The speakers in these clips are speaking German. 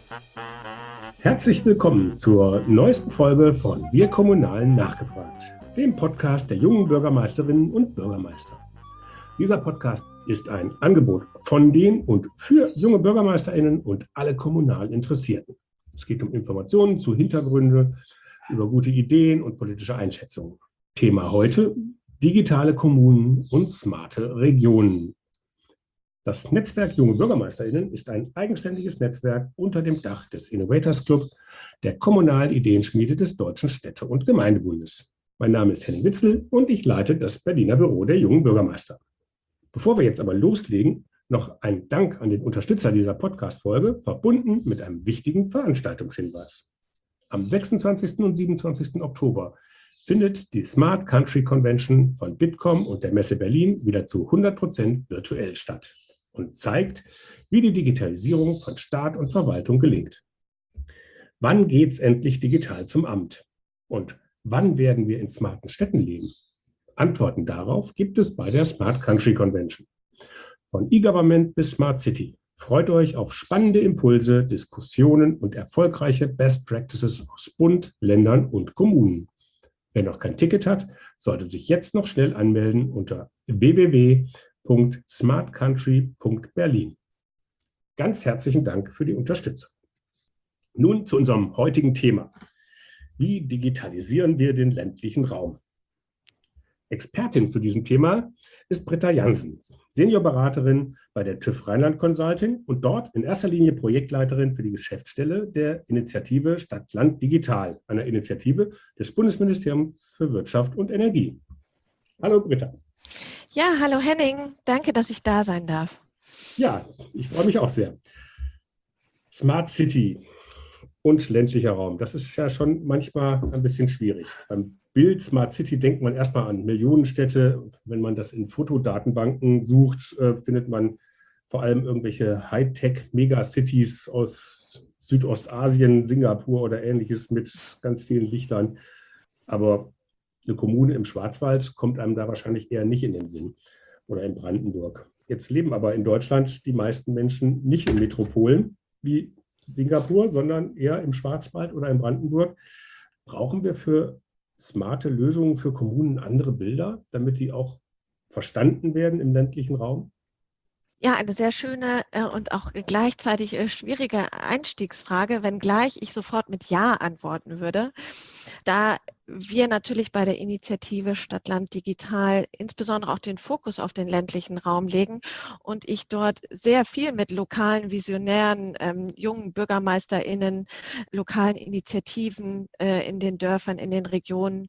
Herzlich willkommen zur neuesten Folge von Wir Kommunalen nachgefragt, dem Podcast der jungen Bürgermeisterinnen und Bürgermeister. Dieser Podcast ist ein Angebot von den und für junge BürgermeisterInnen und alle kommunal Interessierten. Es geht um Informationen zu Hintergründen, über gute Ideen und politische Einschätzungen. Thema heute: digitale Kommunen und smarte Regionen. Das Netzwerk Junge BürgermeisterInnen ist ein eigenständiges Netzwerk unter dem Dach des Innovators Club, der kommunalen Ideenschmiede des Deutschen Städte- und Gemeindebundes. Mein Name ist Henning Witzel und ich leite das Berliner Büro der jungen Bürgermeister. Bevor wir jetzt aber loslegen, noch ein Dank an den Unterstützer dieser Podcast-Folge, verbunden mit einem wichtigen Veranstaltungshinweis. Am 26. und 27. Oktober findet die Smart Country Convention von Bitkom und der Messe Berlin wieder zu 100% virtuell statt und zeigt, wie die Digitalisierung von Staat und Verwaltung gelingt. Wann geht's endlich digital zum Amt? Und wann werden wir in smarten Städten leben? Antworten darauf gibt es bei der Smart Country Convention. Von E-Government bis Smart City. Freut euch auf spannende Impulse, Diskussionen und erfolgreiche Best Practices aus Bund, Ländern und Kommunen. Wer noch kein Ticket hat, sollte sich jetzt noch schnell anmelden unter www.smartcountry.berlin. Ganz herzlichen Dank für die Unterstützung. Nun zu unserem heutigen Thema. Wie digitalisieren wir den ländlichen Raum? Expertin zu diesem Thema ist Britta Jansen, Seniorberaterin bei der TÜV Rheinland Consulting und dort in erster Linie Projektleiterin für die Geschäftsstelle der Initiative Stadt-Land Digital, einer Initiative des Bundesministeriums für Wirtschaft und Energie. Hallo Britta. Ja, hallo Henning. Danke, dass ich da sein darf. Ja, ich freue mich auch sehr. Smart City und ländlicher Raum, das ist ja schon manchmal ein bisschen schwierig. Beim Bild Smart City denkt man erstmal an Millionenstädte. Wenn man das in Fotodatenbanken sucht, findet man vor allem irgendwelche Hightech-Megacities aus Südostasien, Singapur oder ähnliches mit ganz vielen Lichtern. Aber eine Kommune im Schwarzwald kommt einem da wahrscheinlich eher nicht in den Sinn oder in Brandenburg. Jetzt leben aber in Deutschland die meisten Menschen nicht in Metropolen wie Singapur, sondern eher im Schwarzwald oder in Brandenburg. Brauchen wir für smarte Lösungen für Kommunen andere Bilder, damit die auch verstanden werden im ländlichen Raum? Ja, eine sehr schöne und auch gleichzeitig schwierige Einstiegsfrage, wenngleich ich sofort mit Ja antworten würde. Da wir natürlich bei der Initiative Stadt-Land Digital insbesondere auch den Fokus auf den ländlichen Raum legen und ich dort sehr viel mit lokalen Visionären, jungen BürgermeisterInnen, lokalen Initiativen in den Dörfern, in den Regionen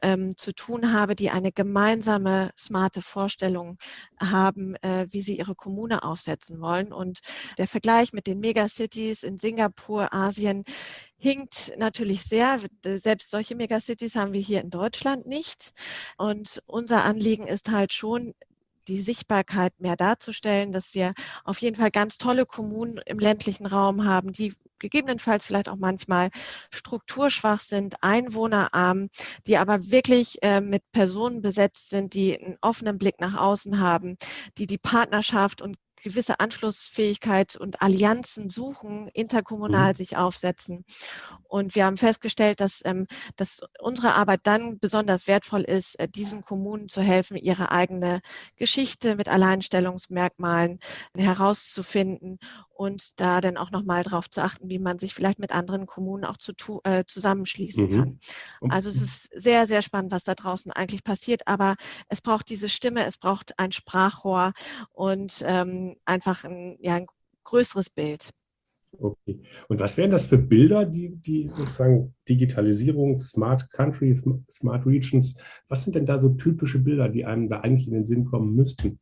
zu tun habe, die eine gemeinsame, smarte Vorstellung haben, wie sie ihre Kommune aufsetzen wollen. Und der Vergleich mit den Megacities in Singapur, Asien, hinkt natürlich sehr. Selbst solche Megacities haben wir hier in Deutschland nicht. Und unser Anliegen ist halt schon, die Sichtbarkeit mehr darzustellen, dass wir auf jeden Fall ganz tolle Kommunen im ländlichen Raum haben, die gegebenenfalls vielleicht auch manchmal strukturschwach sind, einwohnerarm, die aber wirklich mit Personen besetzt sind, die einen offenen Blick nach außen haben, die die Partnerschaft und gewisse Anschlussfähigkeit und Allianzen suchen, interkommunal sich aufsetzen. Und wir haben festgestellt, dass unsere Arbeit dann besonders wertvoll ist, diesen Kommunen zu helfen, ihre eigene Geschichte mit Alleinstellungsmerkmalen herauszufinden und da dann auch nochmal darauf zu achten, wie man sich vielleicht mit anderen Kommunen auch zusammenschließen kann. Also es ist sehr, sehr spannend, was da draußen eigentlich passiert, aber es braucht diese Stimme, es braucht ein Sprachrohr und einfach ein größeres Bild. Okay. Und was wären das für Bilder, die sozusagen Digitalisierung, Smart Country, Smart Regions, was sind denn da so typische Bilder, die einem da eigentlich in den Sinn kommen müssten?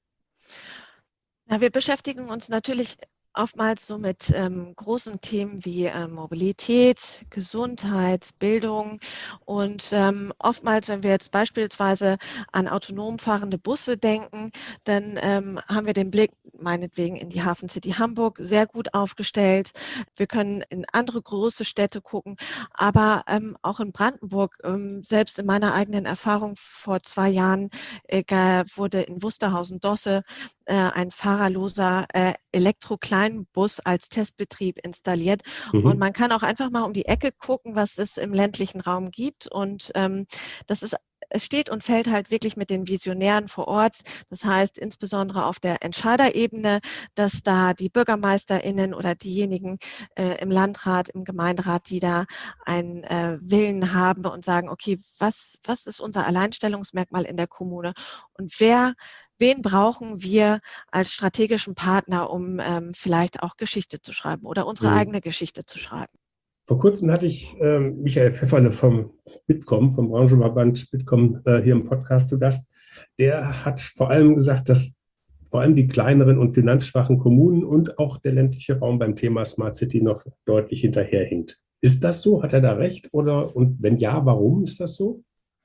Ja, wir beschäftigen uns natürlich oftmals so mit großen Themen wie Mobilität, Gesundheit, Bildung und oftmals, wenn wir jetzt beispielsweise an autonom fahrende Busse denken, dann haben wir den Blick meinetwegen in die Hafen City Hamburg sehr gut aufgestellt. Wir können in andere große Städte gucken, aber auch in Brandenburg, selbst in meiner eigenen Erfahrung vor 2 Jahren wurde in Wusterhausen-Dosse ein fahrerloser Elektro-Kleinbus kleinen Bus als Testbetrieb installiert. Und Mhm. man kann auch einfach mal um die Ecke gucken, was es im ländlichen Raum gibt. Und es steht und fällt halt wirklich mit den Visionären vor Ort. Das heißt insbesondere auf der Entscheiderebene, dass da die BürgermeisterInnen oder diejenigen im Landrat, im Gemeinderat, die da einen Willen haben und sagen, okay, was ist unser Alleinstellungsmerkmal in der Kommune und wen brauchen wir als strategischen Partner, um vielleicht auch Geschichte zu schreiben oder unsere Mhm. eigene Geschichte zu schreiben. Vor kurzem hatte ich Michael Pfefferle vom Bitkom, vom Branchenverband Bitkom, hier im Podcast zu Gast. Der hat vor allem gesagt, dass vor allem die kleineren und finanzschwachen Kommunen und auch der ländliche Raum beim Thema Smart City noch deutlich hinterherhinkt. Ist das so? Hat er da recht? Und wenn ja, warum ist das so?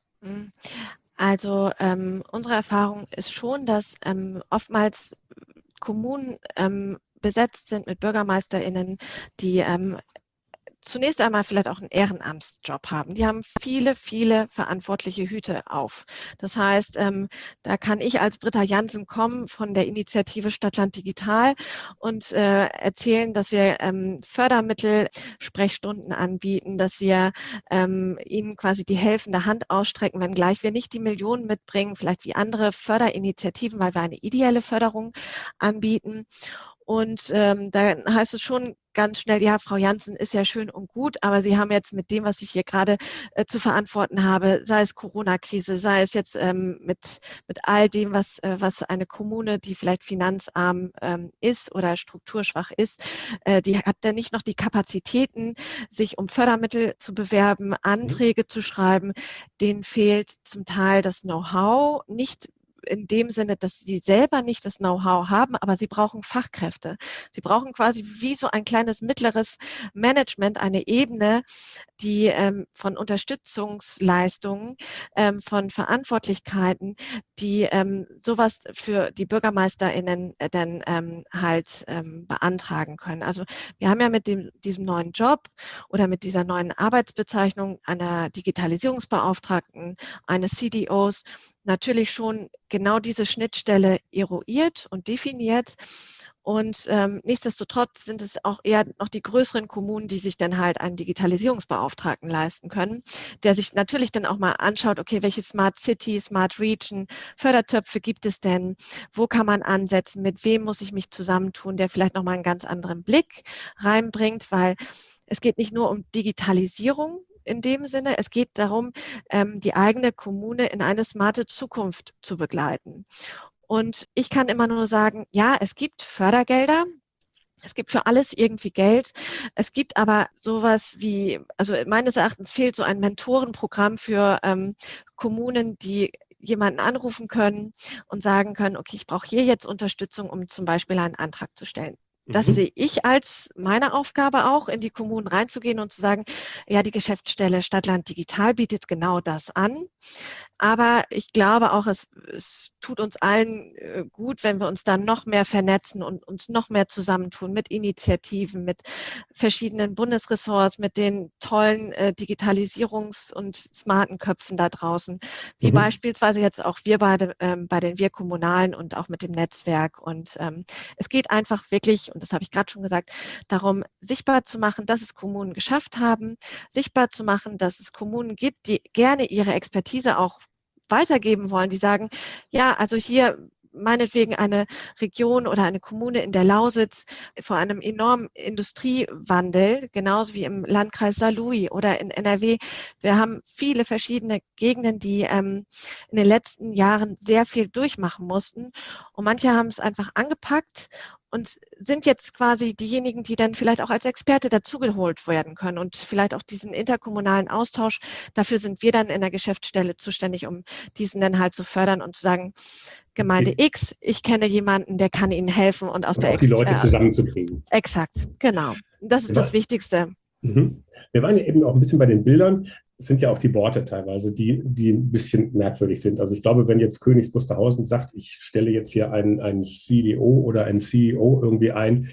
Also unsere Erfahrung ist schon, dass oftmals Kommunen besetzt sind mit BürgermeisterInnen, die zunächst einmal vielleicht auch einen Ehrenamtsjob haben. Die haben viele, viele verantwortliche Hüte auf. Das heißt, da kann ich als Britta Jansen kommen von der Initiative Stadtland Digital und erzählen, dass wir Fördermittel, Sprechstunden anbieten, dass wir ihnen quasi die helfende Hand ausstrecken, wenngleich wir nicht die Millionen mitbringen, vielleicht wie andere Förderinitiativen, weil wir eine ideelle Förderung anbieten. Und da heißt es schon ganz schnell, ja, Frau Jansen ist ja schön und gut, aber Sie haben jetzt mit dem, was ich hier gerade zu verantworten habe, sei es Corona-Krise, sei es jetzt mit all dem, was eine Kommune, die vielleicht finanzarm ist oder strukturschwach ist, die hat dann nicht noch die Kapazitäten, sich um Fördermittel zu bewerben, Anträge zu schreiben. Denen fehlt zum Teil das Know-how, nicht in dem Sinne, dass sie selber nicht das Know-how haben, aber sie brauchen Fachkräfte. Sie brauchen quasi wie so ein kleines mittleres Management, eine Ebene, die von Unterstützungsleistungen, von Verantwortlichkeiten, die sowas für die BürgermeisterInnen dann halt beantragen können. Also wir haben ja mit diesem neuen Job oder mit dieser neuen Arbeitsbezeichnung einer Digitalisierungsbeauftragten, eines CDOs, natürlich schon genau diese Schnittstelle eruiert und definiert. Und nichtsdestotrotz sind es auch eher noch die größeren Kommunen, die sich dann halt einen Digitalisierungsbeauftragten leisten können, der sich natürlich dann auch mal anschaut, okay, welche Smart City, Smart Region, Fördertöpfe gibt es denn, wo kann man ansetzen, mit wem muss ich mich zusammentun, der vielleicht nochmal einen ganz anderen Blick reinbringt, weil es geht nicht nur um Digitalisierung, in dem Sinne. Es geht darum, die eigene Kommune in eine smarte Zukunft zu begleiten. Und ich kann immer nur sagen, ja, es gibt Fördergelder. Es gibt für alles irgendwie Geld. Es gibt aber sowas wie, also meines Erachtens fehlt so ein Mentorenprogramm für Kommunen, die jemanden anrufen können und sagen können, okay, ich brauche hier jetzt Unterstützung, um zum Beispiel einen Antrag zu stellen. Das Mhm. sehe ich als meine Aufgabe auch, in die Kommunen reinzugehen und zu sagen, ja, die Geschäftsstelle Stadtland Digital bietet genau das an. Aber ich glaube auch, es tut uns allen gut, wenn wir uns dann noch mehr vernetzen und uns noch mehr zusammentun mit Initiativen, mit verschiedenen Bundesressorts, mit den tollen Digitalisierungs- und smarten Köpfen da draußen, wie Mhm. beispielsweise jetzt auch wir beide bei den Wir Kommunalen und auch mit dem Netzwerk. Und es geht einfach wirklich, und das habe ich gerade schon gesagt, darum, sichtbar zu machen, dass es Kommunen geschafft haben, sichtbar zu machen, dass es Kommunen gibt, die gerne ihre Expertise auch weitergeben wollen, die sagen, ja, also hier meinetwegen eine Region oder eine Kommune in der Lausitz vor einem enormen Industriewandel, genauso wie im Landkreis Saarlouis oder in NRW. Wir haben viele verschiedene Gegenden, die in den letzten Jahren sehr viel durchmachen mussten. Und manche haben es einfach angepackt und sind jetzt quasi diejenigen, die dann vielleicht auch als Experte dazugeholt werden können und vielleicht auch diesen interkommunalen Austausch. Dafür sind wir dann in der Geschäftsstelle zuständig, um diesen dann halt zu fördern und zu sagen, Gemeinde Die, X, ich kenne jemanden, der kann Ihnen helfen und aus und der auch die Leute zusammenzubringen. exakt, genau. Das ist das Wichtigste. Mhm. Wir waren ja eben auch ein bisschen bei den Bildern. Es sind ja auch die Worte teilweise, die ein bisschen merkwürdig sind. Also ich glaube, wenn jetzt Königs Wusterhausen sagt, ich stelle jetzt hier einen CDO oder einen CEO irgendwie ein,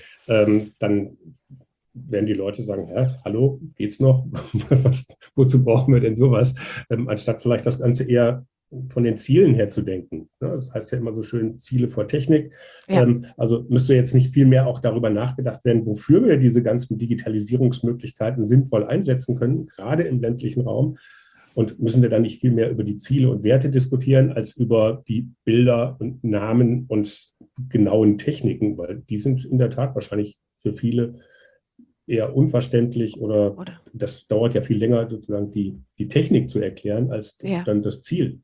dann werden die Leute sagen, hä, hallo, geht's noch? Wozu brauchen wir denn sowas? Anstatt vielleicht das Ganze eher von den Zielen her zu denken. Das heißt ja immer so schön Ziele vor Technik. Ja. Also müsste jetzt nicht viel mehr auch darüber nachgedacht werden, wofür wir diese ganzen Digitalisierungsmöglichkeiten sinnvoll einsetzen können, gerade im ländlichen Raum. Und müssen wir dann nicht viel mehr über die Ziele und Werte diskutieren, als über die Bilder und Namen und genauen Techniken, weil die sind in der Tat wahrscheinlich für viele eher unverständlich oder das dauert ja viel länger, sozusagen die Technik zu erklären, als dann das Ziel.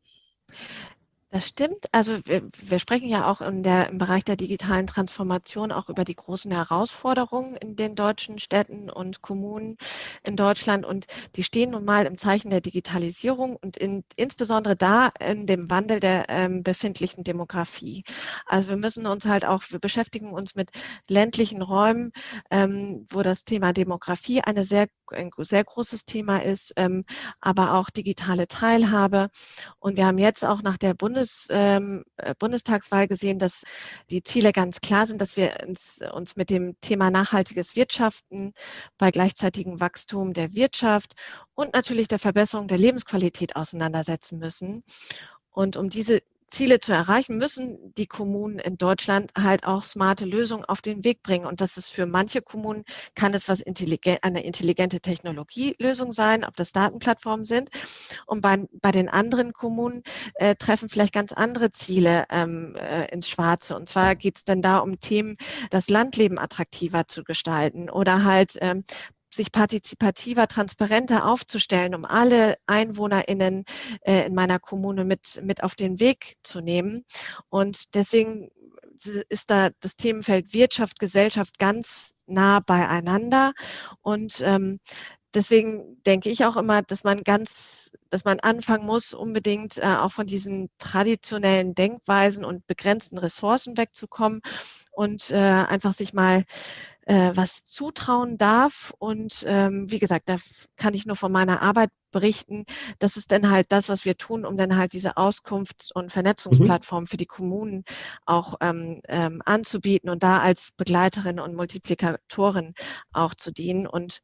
Das stimmt. Also wir sprechen ja auch im Bereich der digitalen Transformation auch über die großen Herausforderungen in den deutschen Städten und Kommunen in Deutschland. Und die stehen nun mal im Zeichen der Digitalisierung und insbesondere da in dem Wandel der befindlichen Demografie. Also wir beschäftigen uns mit ländlichen Räumen, wo das Thema Demografie ein sehr großes Thema ist, aber auch digitale Teilhabe. Und wir haben jetzt auch nach der Bundestagswahl gesehen, dass die Ziele ganz klar sind, dass wir uns mit dem Thema nachhaltiges Wirtschaften bei gleichzeitigem Wachstum der Wirtschaft und natürlich der Verbesserung der Lebensqualität auseinandersetzen müssen. Und um diese Ziele zu erreichen, müssen die Kommunen in Deutschland halt auch smarte Lösungen auf den Weg bringen. Und das ist für manche Kommunen, kann es eine intelligente Technologielösung sein, ob das Datenplattformen sind. Und bei den anderen Kommunen treffen vielleicht ganz andere Ziele ins Schwarze. Und zwar geht es dann da um Themen, das Landleben attraktiver zu gestalten oder halt sich partizipativer, transparenter aufzustellen, um alle EinwohnerInnen in meiner Kommune mit auf den Weg zu nehmen. Und deswegen ist da das Themenfeld Wirtschaft, Gesellschaft ganz nah beieinander. Und deswegen denke ich auch immer, dass man anfangen muss, unbedingt auch von diesen traditionellen Denkweisen und begrenzten Ressourcen wegzukommen und einfach sich mal was zutrauen darf. Und wie gesagt, da kann ich nur von meiner Arbeit berichten. Das ist dann halt das, was wir tun, um dann halt diese Auskunfts- und Vernetzungsplattform für die Kommunen auch anzubieten und da als Begleiterin und Multiplikatorin auch zu dienen. Und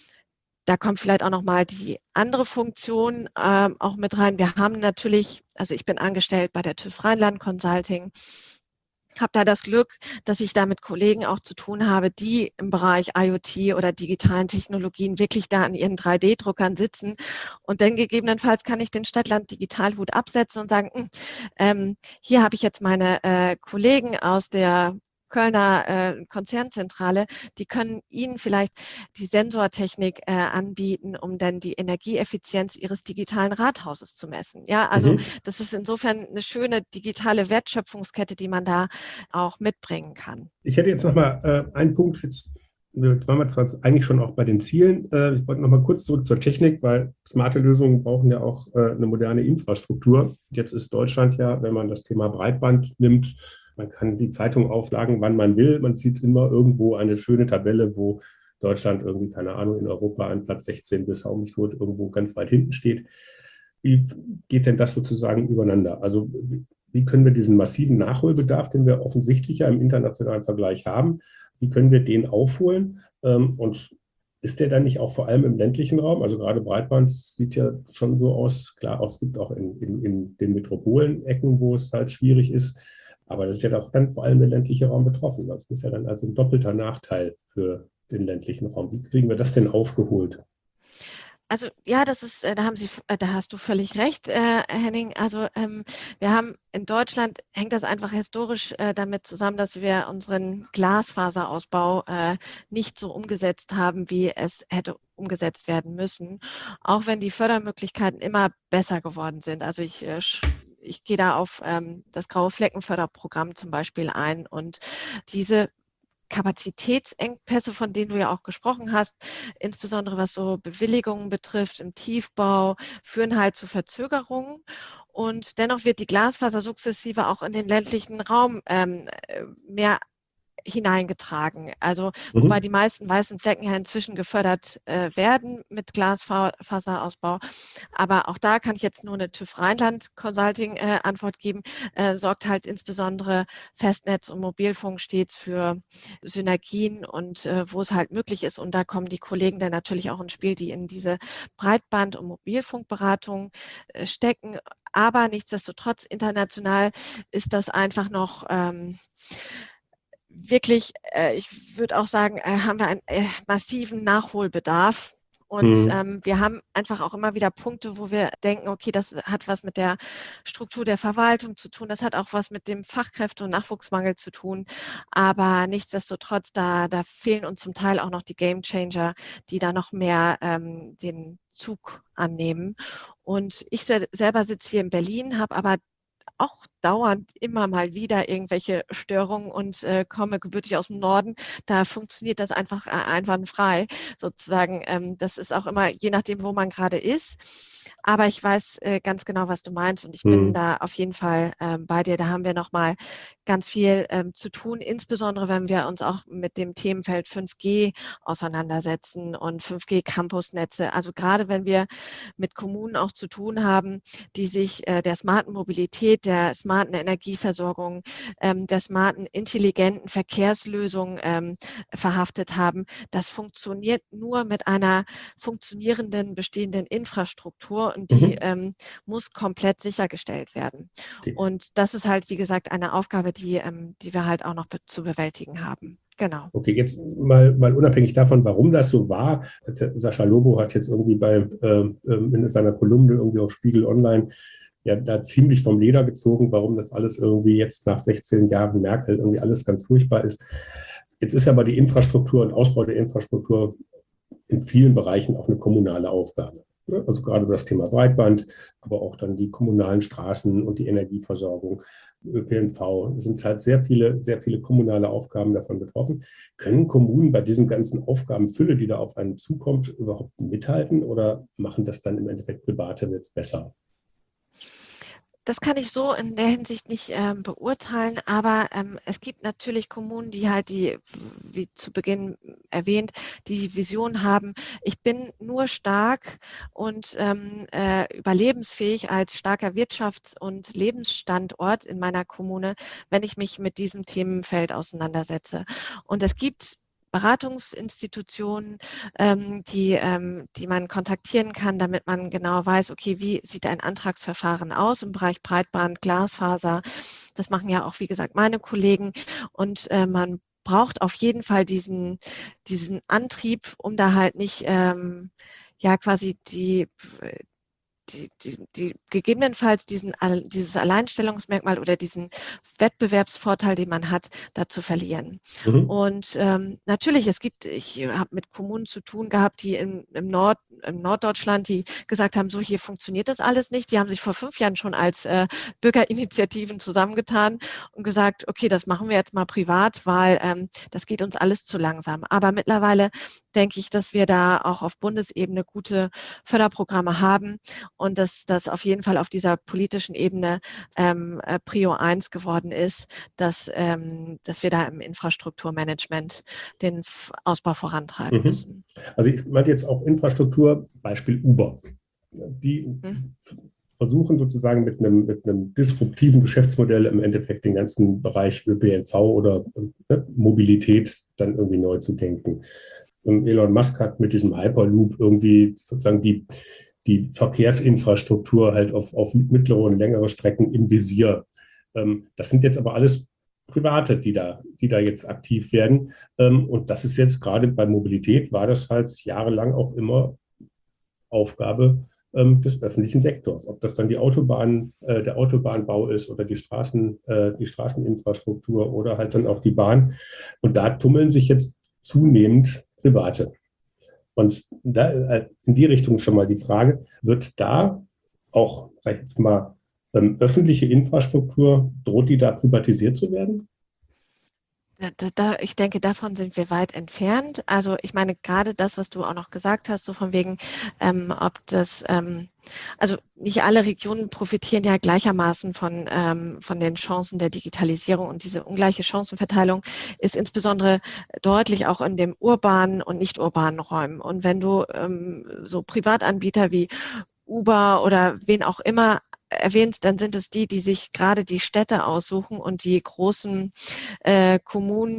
da kommt vielleicht auch nochmal die andere Funktion auch mit rein. Wir haben natürlich, also ich bin angestellt bei der TÜV Rheinland Consulting, habe da das Glück, dass ich da mit Kollegen auch zu tun habe, die im Bereich IoT oder digitalen Technologien wirklich da an ihren 3D-Druckern sitzen. Und dann gegebenenfalls kann ich den Stadtland Digitalhut absetzen und sagen, hier habe ich jetzt meine Kollegen aus der Kölner Konzernzentrale, die können Ihnen vielleicht die Sensortechnik anbieten, um dann die Energieeffizienz Ihres digitalen Rathauses zu messen. Ja, also das ist insofern eine schöne digitale Wertschöpfungskette, die man da auch mitbringen kann. Ich hätte jetzt noch mal einen Punkt. Jetzt waren wir zwar eigentlich schon auch bei den Zielen. Ich wollte noch mal kurz zurück zur Technik, weil smarte Lösungen brauchen ja auch eine moderne Infrastruktur. Jetzt ist Deutschland ja, wenn man das Thema Breitband nimmt, man kann die Zeitung auflagen, wann man will. Man sieht immer irgendwo eine schöne Tabelle, wo Deutschland irgendwie, keine Ahnung, in Europa an Platz 16 bis Hau mich tot irgendwo ganz weit hinten steht. Wie geht denn das sozusagen übereinander? Also wie können wir diesen massiven Nachholbedarf, den wir offensichtlich ja im internationalen Vergleich haben, wie können wir den aufholen? Und ist der dann nicht auch vor allem im ländlichen Raum? Also gerade Breitband sieht ja schon so aus. Klar, es gibt auch in den Metropolen-Ecken, wo es halt schwierig ist. Aber das ist ja doch dann vor allem der ländliche Raum betroffen. Das ist ja dann also ein doppelter Nachteil für den ländlichen Raum. Wie kriegen wir das denn aufgeholt? Also ja, da hast du völlig recht, Henning. Also wir haben in Deutschland, hängt das einfach historisch damit zusammen, dass wir unseren Glasfaserausbau nicht so umgesetzt haben, wie es hätte umgesetzt werden müssen, auch wenn die Fördermöglichkeiten immer besser geworden sind. Also ich gehe da auf das Graue Fleckenförderprogramm zum Beispiel ein und diese Kapazitätsengpässe, von denen du ja auch gesprochen hast, insbesondere was so Bewilligungen betrifft im Tiefbau, führen halt zu Verzögerungen. Und dennoch wird die Glasfaser sukzessive auch in den ländlichen Raum mehr hineingetragen. Also wobei die meisten weißen Flecken ja inzwischen gefördert werden mit Glasfaserausbau. Aber auch da kann ich jetzt nur eine TÜV Rheinland Consulting Antwort geben, sorgt halt insbesondere Festnetz und Mobilfunk stets für Synergien und wo es halt möglich ist. Und da kommen die Kollegen dann natürlich auch ins Spiel, die in diese Breitband- und Mobilfunkberatung stecken. Aber nichtsdestotrotz international ist das einfach noch wirklich, ich würde auch sagen, haben wir einen massiven Nachholbedarf. Und wir haben einfach auch immer wieder Punkte, wo wir denken, okay, das hat was mit der Struktur der Verwaltung zu tun, das hat auch was mit dem Fachkräfte- und Nachwuchsmangel zu tun. Aber nichtsdestotrotz, da fehlen uns zum Teil auch noch die Gamechanger, die da noch mehr den Zug annehmen. Und ich selber sitze hier in Berlin, habe aber auch dauernd immer mal wieder irgendwelche Störungen und komme gebürtig aus dem Norden. Da funktioniert das einfach einwandfrei sozusagen. Das ist auch immer je nachdem, wo man gerade ist. Aber ich weiß ganz genau, was du meinst und ich bin da auf jeden Fall bei dir. Da haben wir nochmal ganz viel zu tun, insbesondere wenn wir uns auch mit dem Themenfeld 5G auseinandersetzen und 5G-Campusnetze. Also gerade wenn wir mit Kommunen auch zu tun haben, die sich der smarten Mobilität, der smarten Energieversorgung, der smarten intelligenten Verkehrslösung verhaftet haben. Das funktioniert nur mit einer funktionierenden bestehenden Infrastruktur und die muss komplett sichergestellt werden. Okay. Und das ist halt, wie gesagt, eine Aufgabe, die wir halt auch noch zu bewältigen haben. Genau. Okay, jetzt mal unabhängig davon, warum das so war. Sascha Lobo hat jetzt irgendwie in seiner Kolumne irgendwie auf Spiegel Online ja da ziemlich vom Leder gezogen, warum das alles irgendwie jetzt nach 16 Jahren Merkel irgendwie alles ganz furchtbar ist. Jetzt ist aber die Infrastruktur und Ausbau der Infrastruktur in vielen Bereichen auch eine kommunale Aufgabe. Also gerade das Thema Breitband, aber auch dann die kommunalen Straßen und die Energieversorgung, ÖPNV, sind halt sehr viele kommunale Aufgaben davon betroffen. Können Kommunen bei diesen ganzen Aufgabenfülle, die da auf einen zukommt, überhaupt mithalten oder machen das dann im Endeffekt Private jetzt besser? Das kann ich so in der Hinsicht nicht beurteilen, aber es gibt natürlich Kommunen, die halt wie zu Beginn erwähnt, die Vision haben, ich bin nur stark und überlebensfähig als starker Wirtschafts- und Lebensstandort in meiner Kommune, wenn ich mich mit diesem Themenfeld auseinandersetze. Und es gibt Beratungsinstitutionen, die man kontaktieren kann, damit man genau weiß, okay, wie sieht ein Antragsverfahren aus im Bereich Breitband, Glasfaser. Das machen ja auch, wie gesagt, meine Kollegen. Und man braucht auf jeden Fall diesen Antrieb, um da halt nicht quasi die gegebenenfalls dieses Alleinstellungsmerkmal oder diesen Wettbewerbsvorteil, den man hat, da zu verlieren. Und natürlich, ich habe mit Kommunen zu tun gehabt, die im Norddeutschland, die gesagt haben, so hier funktioniert das alles nicht. Die haben sich vor 5 Jahren schon als Bürgerinitiativen zusammengetan und gesagt, okay, das machen wir jetzt mal privat, weil das geht uns alles zu langsam. Aber mittlerweile denke ich, dass wir da auch auf Bundesebene gute Förderprogramme haben und dass das auf jeden Fall auf dieser politischen Ebene Prio 1 geworden ist, dass wir da im Infrastrukturmanagement den Ausbau vorantreiben müssen. Also ich meinte jetzt auch Infrastruktur, Beispiel Uber. Die versuchen sozusagen mit einem disruptiven Geschäftsmodell im Endeffekt den ganzen Bereich ÖPNV oder Mobilität dann irgendwie neu zu denken. Elon Musk hat mit diesem Hyperloop irgendwie sozusagen die Verkehrsinfrastruktur halt auf mittlere und längere Strecken im Visier. Das sind jetzt aber alles Private, die da jetzt aktiv werden. Und das ist jetzt gerade bei Mobilität, war das halt jahrelang auch immer Aufgabe des öffentlichen Sektors. Ob das dann der Autobahnbau ist oder die Straßeninfrastruktur oder halt dann auch die Bahn. Und da tummeln sich jetzt zunehmend Private. Und da in die Richtung schon mal die Frage, wird da auch, sag ich jetzt mal, öffentliche Infrastruktur, droht die da privatisiert zu werden? Ich denke, davon sind wir weit entfernt. Also ich meine, gerade das, was du auch noch gesagt hast, so von wegen, ob das, also nicht alle Regionen profitieren ja gleichermaßen von den Chancen der Digitalisierung, und diese ungleiche Chancenverteilung ist insbesondere deutlich auch in den urbanen und nicht urbanen Räumen. Und wenn du so Privatanbieter wie Uber oder wen auch immer erwähnst, dann sind es die, die sich gerade die Städte aussuchen und die großen Kommunen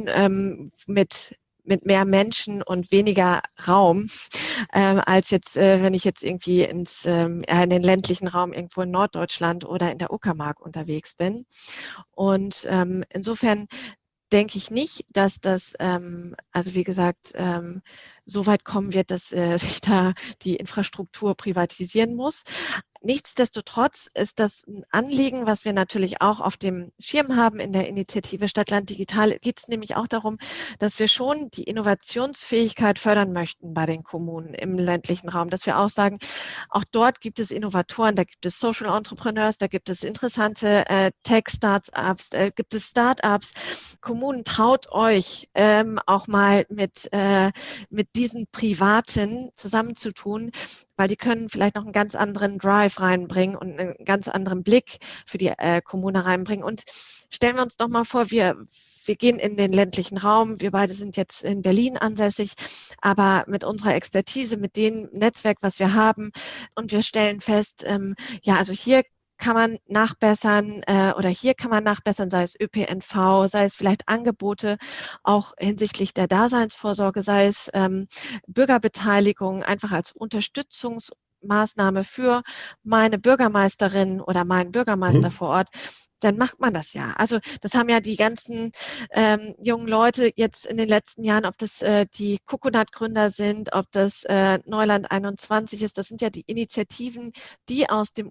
mit mehr Menschen und weniger Raum, als jetzt, wenn ich jetzt irgendwie in den ländlichen Raum irgendwo in Norddeutschland oder in der Uckermark unterwegs bin. Und insofern denke ich nicht, dass das, also wie gesagt, so weit kommen wird, dass sich da die Infrastruktur privatisieren muss. Nichtsdestotrotz ist das ein Anliegen, was wir natürlich auch auf dem Schirm haben in der Initiative Stadtland Digital. Geht es nämlich auch darum, dass wir schon die Innovationsfähigkeit fördern möchten bei den Kommunen im ländlichen Raum, dass wir auch sagen, auch dort gibt es Innovatoren, da gibt es Social Entrepreneurs, da gibt es interessante Tech-Startups, da gibt es Startups. Kommunen, traut euch auch mal mit diesen Privaten zusammenzutun, weil die können vielleicht noch einen ganz anderen Drive reinbringen und einen ganz anderen Blick für die Kommune reinbringen. Und stellen wir uns doch mal vor, wir gehen in den ländlichen Raum. Wir beide sind jetzt in Berlin ansässig, aber mit unserer Expertise, mit dem Netzwerk, was wir haben, und wir stellen fest, ja, also hier kann man nachbessern oder hier kann man nachbessern, sei es ÖPNV, sei es vielleicht Angebote, auch hinsichtlich der Daseinsvorsorge, sei es Bürgerbeteiligung, einfach als Unterstützungsmaßnahme für meine Bürgermeisterin oder meinen Bürgermeister vor Ort, dann macht man das ja. Also das haben ja die ganzen jungen Leute jetzt in den letzten Jahren, ob das die Coconut-Gründer sind, ob das Neuland 21 ist, das sind ja die Initiativen, die aus dem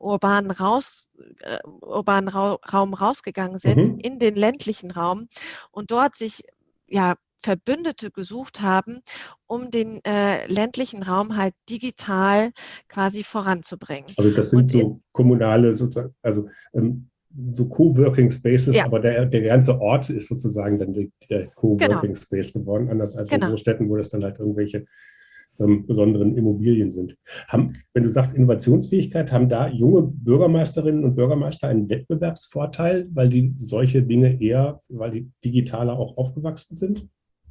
urbanen Raum rausgegangen sind, Mhm. in den ländlichen Raum und dort sich ja Verbündete gesucht haben, um den ländlichen Raum halt digital quasi voranzubringen. Also das sind Und so kommunale sozusagen, also so Coworking Spaces, ja, aber der ganze Ort ist sozusagen dann der genau, Coworking Space geworden, anders als in genau. Großstädten, wo das dann halt irgendwelche besonderen Immobilien sind. Wenn du sagst Innovationsfähigkeit, haben da junge Bürgermeisterinnen und Bürgermeister einen Wettbewerbsvorteil, weil die solche Dinge eher, weil die digitaler auch aufgewachsen sind?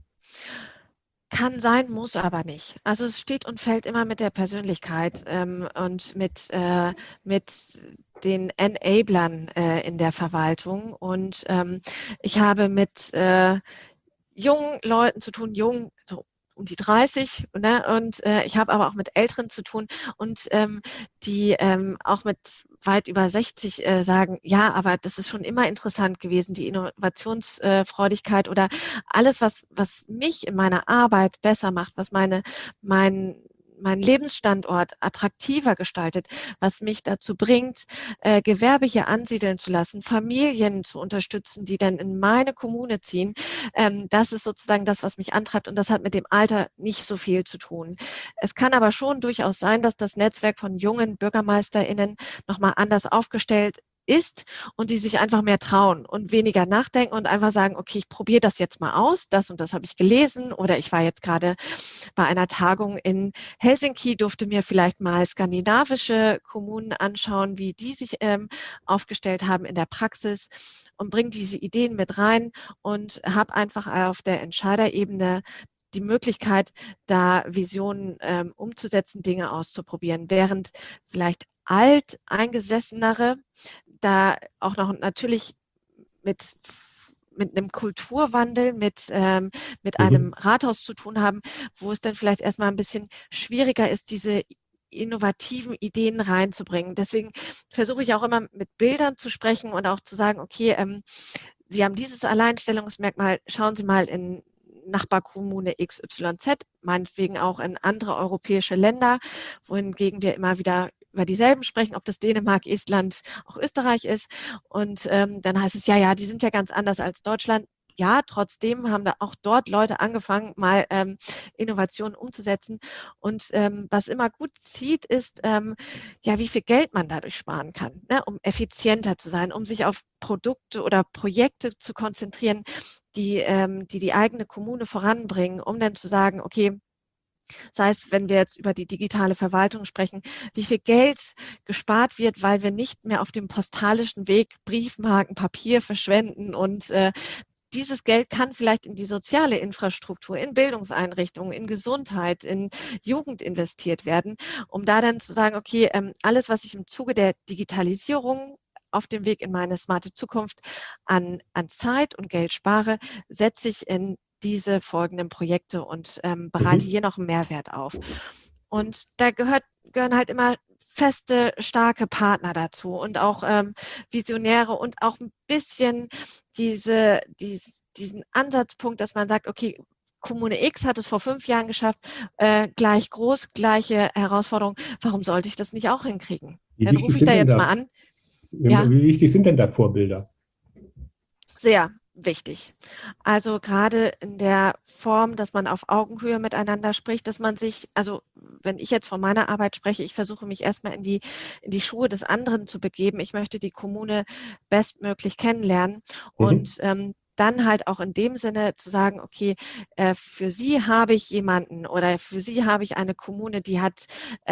Kann sein, muss aber nicht. Also es steht und fällt immer mit der Persönlichkeit und mit den Enablern in der Verwaltung. Und ich habe mit jungen Leuten zu tun, jung, so um die 30, ne? Und ich habe aber auch mit Älteren zu tun und die auch mit weit über 60 sagen, ja, aber das ist schon immer interessant gewesen, die Innovationsfreudigkeit oder alles, was mich in meiner Arbeit besser macht, was mein Lebensstandort attraktiver gestaltet, was mich dazu bringt, Gewerbe hier ansiedeln zu lassen, Familien zu unterstützen, die dann in meine Kommune ziehen. Das ist sozusagen das, was mich antreibt, und das hat mit dem Alter nicht so viel zu tun. Es kann aber schon durchaus sein, dass das Netzwerk von jungen BürgermeisterInnen nochmal anders aufgestellt ist und die sich einfach mehr trauen und weniger nachdenken und einfach sagen, okay, ich probiere das jetzt mal aus, das und das habe ich gelesen, oder ich war jetzt gerade bei einer Tagung in Helsinki, durfte mir vielleicht mal skandinavische Kommunen anschauen, wie die sich aufgestellt haben in der Praxis, und bringe diese Ideen mit rein und habe einfach auf der Entscheiderebene die Möglichkeit, da Visionen umzusetzen, Dinge auszuprobieren, während vielleicht alteingesessenere da auch noch natürlich mit mit einem Kulturwandel, mit einem Mhm. Rathaus zu tun haben, wo es dann vielleicht erstmal ein bisschen schwieriger ist, diese innovativen Ideen reinzubringen. Deswegen versuche ich auch immer mit Bildern zu sprechen und auch zu sagen, okay, Sie haben dieses Alleinstellungsmerkmal, schauen Sie mal in Nachbarkommune XYZ, meinetwegen auch in andere europäische Länder, wohingegen wir immer wieder über dieselben sprechen, ob das Dänemark, Estland, auch Österreich ist. Und dann heißt es, ja, ja, die sind ja ganz anders als Deutschland. Ja, trotzdem haben da auch dort Leute angefangen, mal Innovationen umzusetzen. Und was immer gut zieht, ist, ja, wie viel Geld man dadurch sparen kann, ne, um effizienter zu sein, um sich auf Produkte oder Projekte zu konzentrieren, die eigene Kommune voranbringen, um dann zu sagen, okay, das heißt, wenn wir jetzt über die digitale Verwaltung sprechen, wie viel Geld gespart wird, weil wir nicht mehr auf dem postalischen Weg Briefmarken, Papier verschwenden und dieses Geld kann vielleicht in die soziale Infrastruktur, in Bildungseinrichtungen, in Gesundheit, in Jugend investiert werden, um da dann zu sagen, okay, alles, was ich im Zuge der Digitalisierung auf dem Weg in meine smarte Zukunft an Zeit und Geld spare, setze ich in diese folgenden Projekte und bereite hier noch einen Mehrwert auf. Und da gehören halt immer feste, starke Partner dazu und auch Visionäre und auch ein bisschen diesen Ansatzpunkt, dass man sagt, okay, Kommune X hat es vor 5 Jahren geschafft, gleich groß, gleiche Herausforderung. Warum sollte ich das nicht auch hinkriegen? Dann rufe ich da jetzt mal an. Ja. Wie wichtig sind denn da Vorbilder? Sehr wichtig. Also gerade in der Form, dass man auf Augenhöhe miteinander spricht, dass man sich, also wenn ich jetzt von meiner Arbeit spreche, ich versuche mich erstmal in die Schuhe des anderen zu begeben. Ich möchte die Kommune bestmöglich kennenlernen und dann halt auch in dem Sinne zu sagen, okay, für Sie habe ich jemanden oder für Sie habe ich eine Kommune, die hat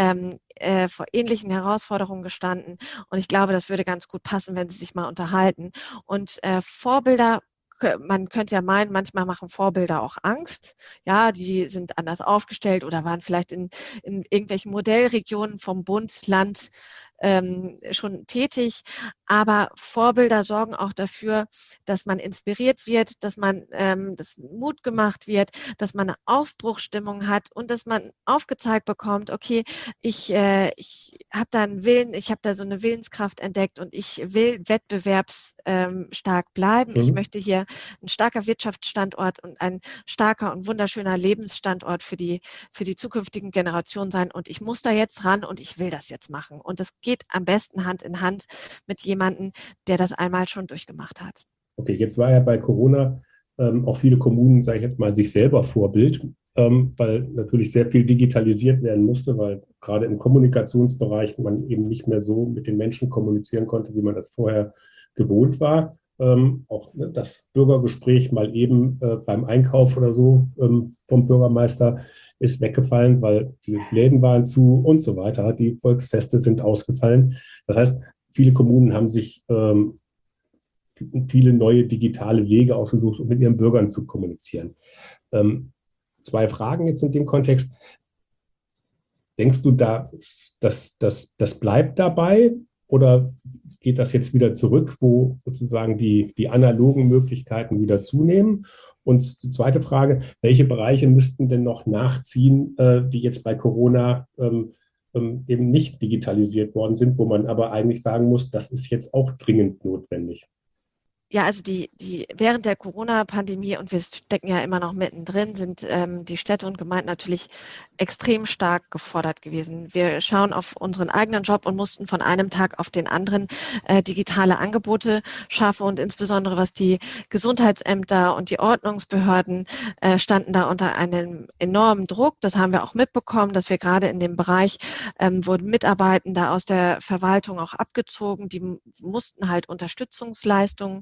vor ähnlichen Herausforderungen gestanden. Und ich glaube, das würde ganz gut passen, wenn Sie sich mal unterhalten. Und Vorbilder, man könnte ja meinen, manchmal machen Vorbilder auch Angst. Ja, die sind anders aufgestellt oder waren vielleicht in irgendwelchen Modellregionen vom Bund, Land schon tätig. Aber Vorbilder sorgen auch dafür, dass man inspiriert wird, dass man dass Mut gemacht wird, dass man eine Aufbruchsstimmung hat und dass man aufgezeigt bekommt, okay, ich habe da einen Willen, ich habe da so eine Willenskraft entdeckt und ich will wettbewerbsstark bleiben. Ich möchte hier ein starker Wirtschaftsstandort und ein starker und wunderschöner Lebensstandort für die zukünftigen Generationen sein. Und ich muss da jetzt ran und ich will das jetzt machen. Und das geht am besten Hand in Hand mit jemandem, der das einmal schon durchgemacht hat. Okay, jetzt war ja bei Corona auch viele Kommunen, sage ich jetzt mal, sich selber Vorbild, weil natürlich sehr viel digitalisiert werden musste, weil gerade im Kommunikationsbereich man eben nicht mehr so mit den Menschen kommunizieren konnte, wie man das vorher gewohnt war. Auch das Bürgergespräch mal eben beim Einkauf oder so vom Bürgermeister ist weggefallen, weil die Läden waren zu und so weiter. Die Volksfeste sind ausgefallen. Das heißt, viele Kommunen haben sich viele neue digitale Wege ausgesucht, um mit ihren Bürgern zu kommunizieren. 2 Fragen jetzt in dem Kontext. Denkst du, das bleibt dabei oder geht das jetzt wieder zurück, wo sozusagen die analogen Möglichkeiten wieder zunehmen? Und die zweite Frage, welche Bereiche müssten denn noch nachziehen, die jetzt bei Corona eben nicht digitalisiert worden sind, wo man aber eigentlich sagen muss, das ist jetzt auch dringend notwendig? Ja, also während der Corona-Pandemie, und wir stecken ja immer noch mittendrin, sind die Städte und Gemeinden natürlich extrem stark gefordert gewesen. Wir schauen auf unseren eigenen Job und mussten von einem Tag auf den anderen digitale Angebote schaffen und insbesondere was die Gesundheitsämter und die Ordnungsbehörden standen da unter einem enormen Druck. Das haben wir auch mitbekommen, dass wir gerade in dem Bereich wurden Mitarbeitende aus der Verwaltung auch abgezogen. Die mussten halt Unterstützungsleistungen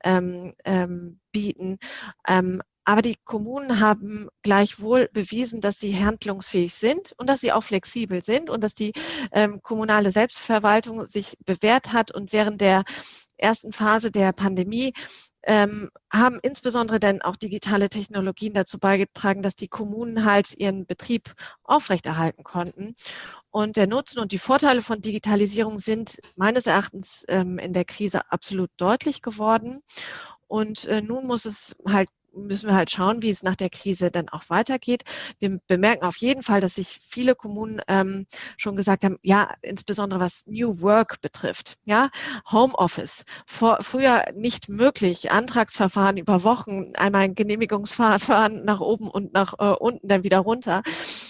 bieten. Aber die Kommunen haben gleichwohl bewiesen, dass sie handlungsfähig sind und dass sie auch flexibel sind und dass die kommunale Selbstverwaltung sich bewährt hat. Und während der ersten Phase der Pandemie haben insbesondere dann auch digitale Technologien dazu beigetragen, dass die Kommunen halt ihren Betrieb aufrechterhalten konnten. Und der Nutzen und die Vorteile von Digitalisierung sind meines Erachtens in der Krise absolut deutlich geworden. Und nun müssen wir halt schauen, wie es nach der Krise dann auch weitergeht. Wir bemerken auf jeden Fall, dass sich viele Kommunen schon gesagt haben, ja, insbesondere was New Work betrifft, ja, Homeoffice, früher nicht möglich, Antragsverfahren über Wochen, einmal ein Genehmigungsverfahren nach oben und nach unten, dann wieder runter.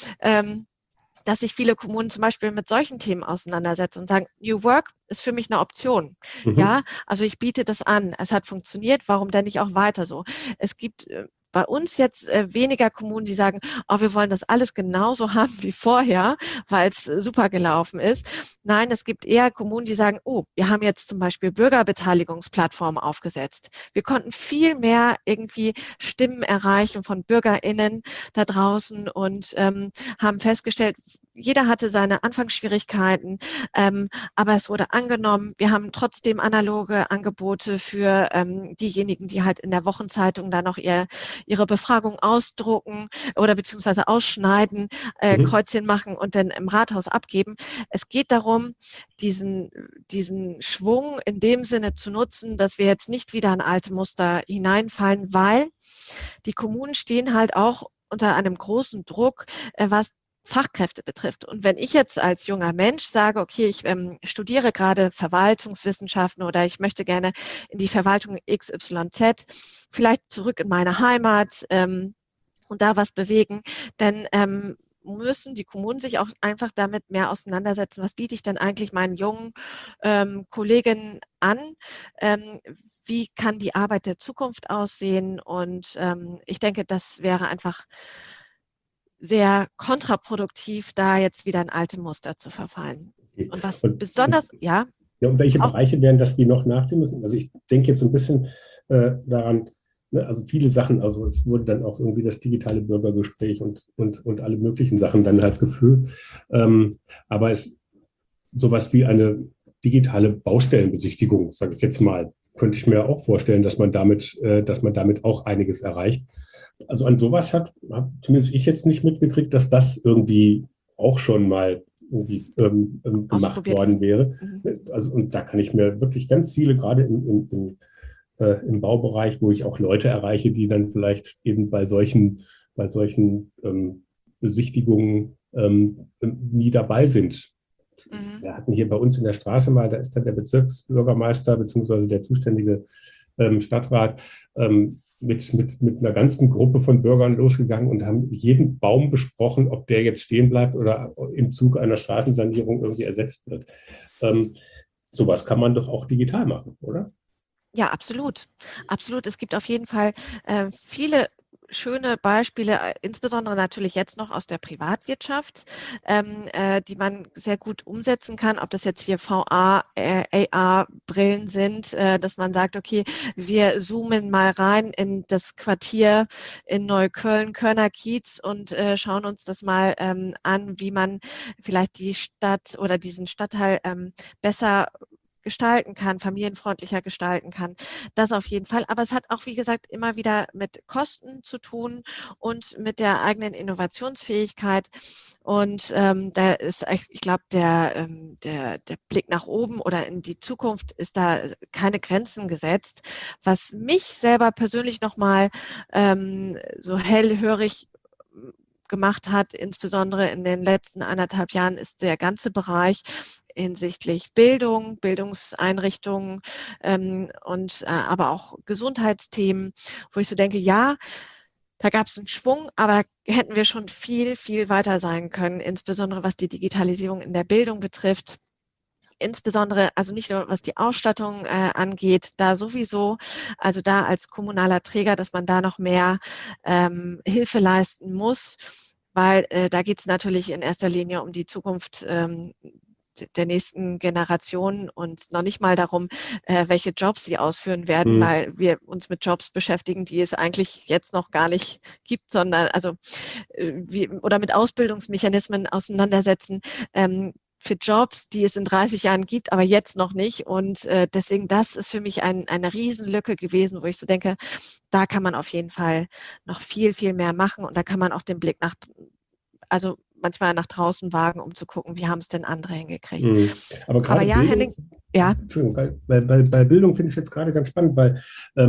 Dass sich viele Kommunen zum Beispiel mit solchen Themen auseinandersetzen und sagen, New Work ist für mich eine Option. Ja, also ich biete das an. Es hat funktioniert. Warum denn nicht auch weiter so? Es gibt bei uns jetzt weniger Kommunen, die sagen, oh, wir wollen das alles genauso haben wie vorher, weil es super gelaufen ist. Nein, es gibt eher Kommunen, die sagen, oh, wir haben jetzt zum Beispiel Bürgerbeteiligungsplattformen aufgesetzt. Wir konnten viel mehr irgendwie Stimmen erreichen von BürgerInnen da draußen und haben festgestellt, jeder hatte seine Anfangsschwierigkeiten, aber es wurde angenommen. Wir haben trotzdem analoge Angebote für diejenigen, die halt in der Wochenzeitung da noch ihre Befragung ausdrucken oder beziehungsweise ausschneiden, Kreuzchen machen und dann im Rathaus abgeben. Es geht darum, diesen Schwung in dem Sinne zu nutzen, dass wir jetzt nicht wieder in alte Muster hineinfallen, weil die Kommunen stehen halt auch unter einem großen Druck, was Fachkräfte betrifft. Und wenn ich jetzt als junger Mensch sage, okay, ich studiere gerade Verwaltungswissenschaften oder ich möchte gerne in die Verwaltung XYZ, vielleicht zurück in meine Heimat und da was bewegen, dann müssen die Kommunen sich auch einfach damit mehr auseinandersetzen, was biete ich denn eigentlich meinen jungen Kolleginnen an, wie kann die Arbeit der Zukunft aussehen und ich denke, das wäre einfach sehr kontraproduktiv, da jetzt wieder in alte Muster zu verfallen. Okay. Und was besonders, ja. Ja, und welche auch, Bereiche wären das, die noch nachziehen müssen? Also ich denke jetzt so ein bisschen daran, ne, also viele Sachen, also es wurde dann auch irgendwie das digitale Bürgergespräch und alle möglichen Sachen dann halt geführt. Aber es sowas wie eine digitale Baustellenbesichtigung, sage ich jetzt mal, könnte ich mir auch vorstellen, dass man damit auch einiges erreicht. Also an sowas hat zumindest ich jetzt nicht mitgekriegt, dass das irgendwie auch schon mal irgendwie gemacht worden wäre. Mhm. Also und da kann ich mir wirklich ganz viele, gerade im Baubereich, wo ich auch Leute erreiche, die dann vielleicht eben bei solchen Besichtigungen nie dabei sind. Mhm. Wir hatten hier bei uns in der Straße mal, da ist dann der Bezirksbürgermeister beziehungsweise der zuständige Stadtrat mit einer ganzen Gruppe von Bürgern losgegangen und haben jeden Baum besprochen, ob der jetzt stehen bleibt oder im Zuge einer Straßensanierung irgendwie ersetzt wird. Sowas kann man doch auch digital machen, oder? Ja, absolut. Absolut. Es gibt auf jeden Fall viele schöne Beispiele, insbesondere natürlich jetzt noch aus der Privatwirtschaft, die man sehr gut umsetzen kann, ob das jetzt hier VA, AR-Brillen sind, dass man sagt, okay, wir zoomen mal rein in das Quartier in Neukölln, Kölner Kiez und schauen uns das mal an, wie man vielleicht die Stadt oder diesen Stadtteil besser gestalten kann, familienfreundlicher gestalten kann. Das auf jeden Fall. Aber es hat auch, wie gesagt, immer wieder mit Kosten zu tun und mit der eigenen Innovationsfähigkeit. Und da ist, ich glaube, der Blick nach oben oder in die Zukunft ist da keine Grenzen gesetzt. Was mich selber persönlich nochmal so hellhörig gemacht hat, insbesondere in den letzten 1,5 Jahren, ist der ganze Bereich hinsichtlich Bildung, Bildungseinrichtungen und aber auch Gesundheitsthemen, wo ich so denke, ja, da gab es einen Schwung, aber da hätten wir schon viel, viel weiter sein können, insbesondere was die Digitalisierung in der Bildung betrifft. Insbesondere, also nicht nur was die Ausstattung angeht, da sowieso, also da als kommunaler Träger, dass man da noch mehr Hilfe leisten muss, weil da geht es natürlich in erster Linie um die Zukunft der nächsten Generation und noch nicht mal darum, welche Jobs sie ausführen werden, weil wir uns mit Jobs beschäftigen, die es eigentlich jetzt noch gar nicht gibt, sondern also oder mit Ausbildungsmechanismen auseinandersetzen, für Jobs, die es in 30 Jahren gibt, aber jetzt noch nicht. Und deswegen, das ist für mich eine Riesenlücke gewesen, wo ich so denke, da kann man auf jeden Fall noch viel, viel mehr machen. Und da kann man auch den Blick also manchmal nach draußen wagen, um zu gucken, wie haben es denn andere hingekriegt. Aber gerade ja, Bildung, Henning, ja. Entschuldigung, bei Bildung finde ich es jetzt gerade ganz spannend, weil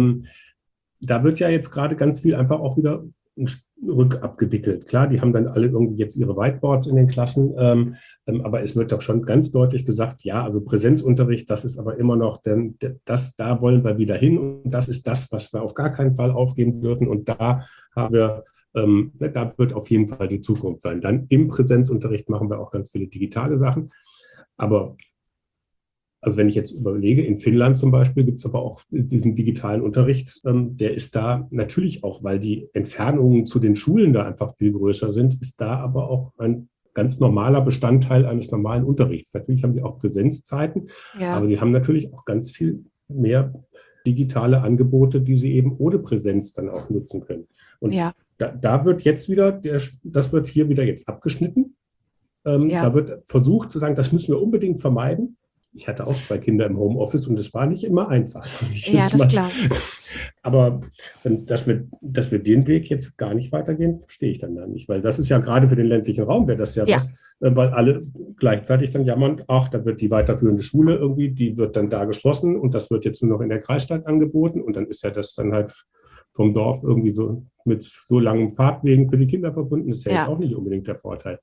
da wird ja jetzt gerade ganz viel einfach auch wieder rückabgewickelt. Klar, die haben dann alle irgendwie jetzt ihre Whiteboards in den Klassen, aber es wird doch schon ganz deutlich gesagt, ja, also Präsenzunterricht, das ist aber immer noch, da wollen wir wieder hin und das ist das, was wir auf gar keinen Fall aufgeben dürfen und da haben wir da wird auf jeden Fall die Zukunft sein. Dann im Präsenzunterricht machen wir auch ganz viele digitale Sachen. Aber Also wenn ich jetzt überlege, in Finnland zum Beispiel gibt es aber auch diesen digitalen Unterricht, der ist da natürlich auch, weil die Entfernungen zu den Schulen da einfach viel größer sind, ist da aber auch ein ganz normaler Bestandteil eines normalen Unterrichts. Natürlich haben die auch Präsenzzeiten, Ja, aber die haben natürlich auch ganz viel mehr digitale Angebote, die sie eben ohne Präsenz dann auch nutzen können. Und ja, da wird jetzt wieder, das wird hier wieder jetzt abgeschnitten. ja, Da wird versucht zu sagen, das müssen wir unbedingt vermeiden. Ich hatte auch 2 Kinder im Homeoffice und es war nicht immer einfach. ja, das glaube ich. Aber dass wir den Weg jetzt gar nicht weitergehen, verstehe ich dann nicht. Weil das ist ja gerade für den ländlichen Raum, wäre das ja Ja, was, weil alle gleichzeitig dann jammern, ach, da wird die weiterführende Schule irgendwie, die wird dann da geschlossen und das wird jetzt nur noch in der Kreisstadt angeboten. Und dann ist ja das dann halt vom Dorf irgendwie so mit so langen Fahrtwegen für die Kinder verbunden. Das ist ja jetzt ja. auch nicht unbedingt der Vorteil.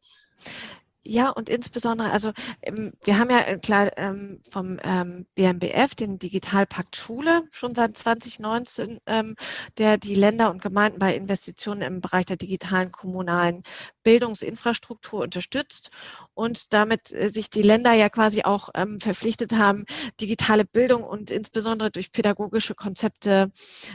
Ja, und insbesondere, also wir haben ja klar vom BMBF den Digitalpakt Schule schon seit 2019, der die Länder und Gemeinden bei Investitionen im Bereich der digitalen kommunalen Bildungsinfrastruktur unterstützt und damit sich die Länder ja quasi auch verpflichtet haben, digitale Bildung und insbesondere durch pädagogische Konzepte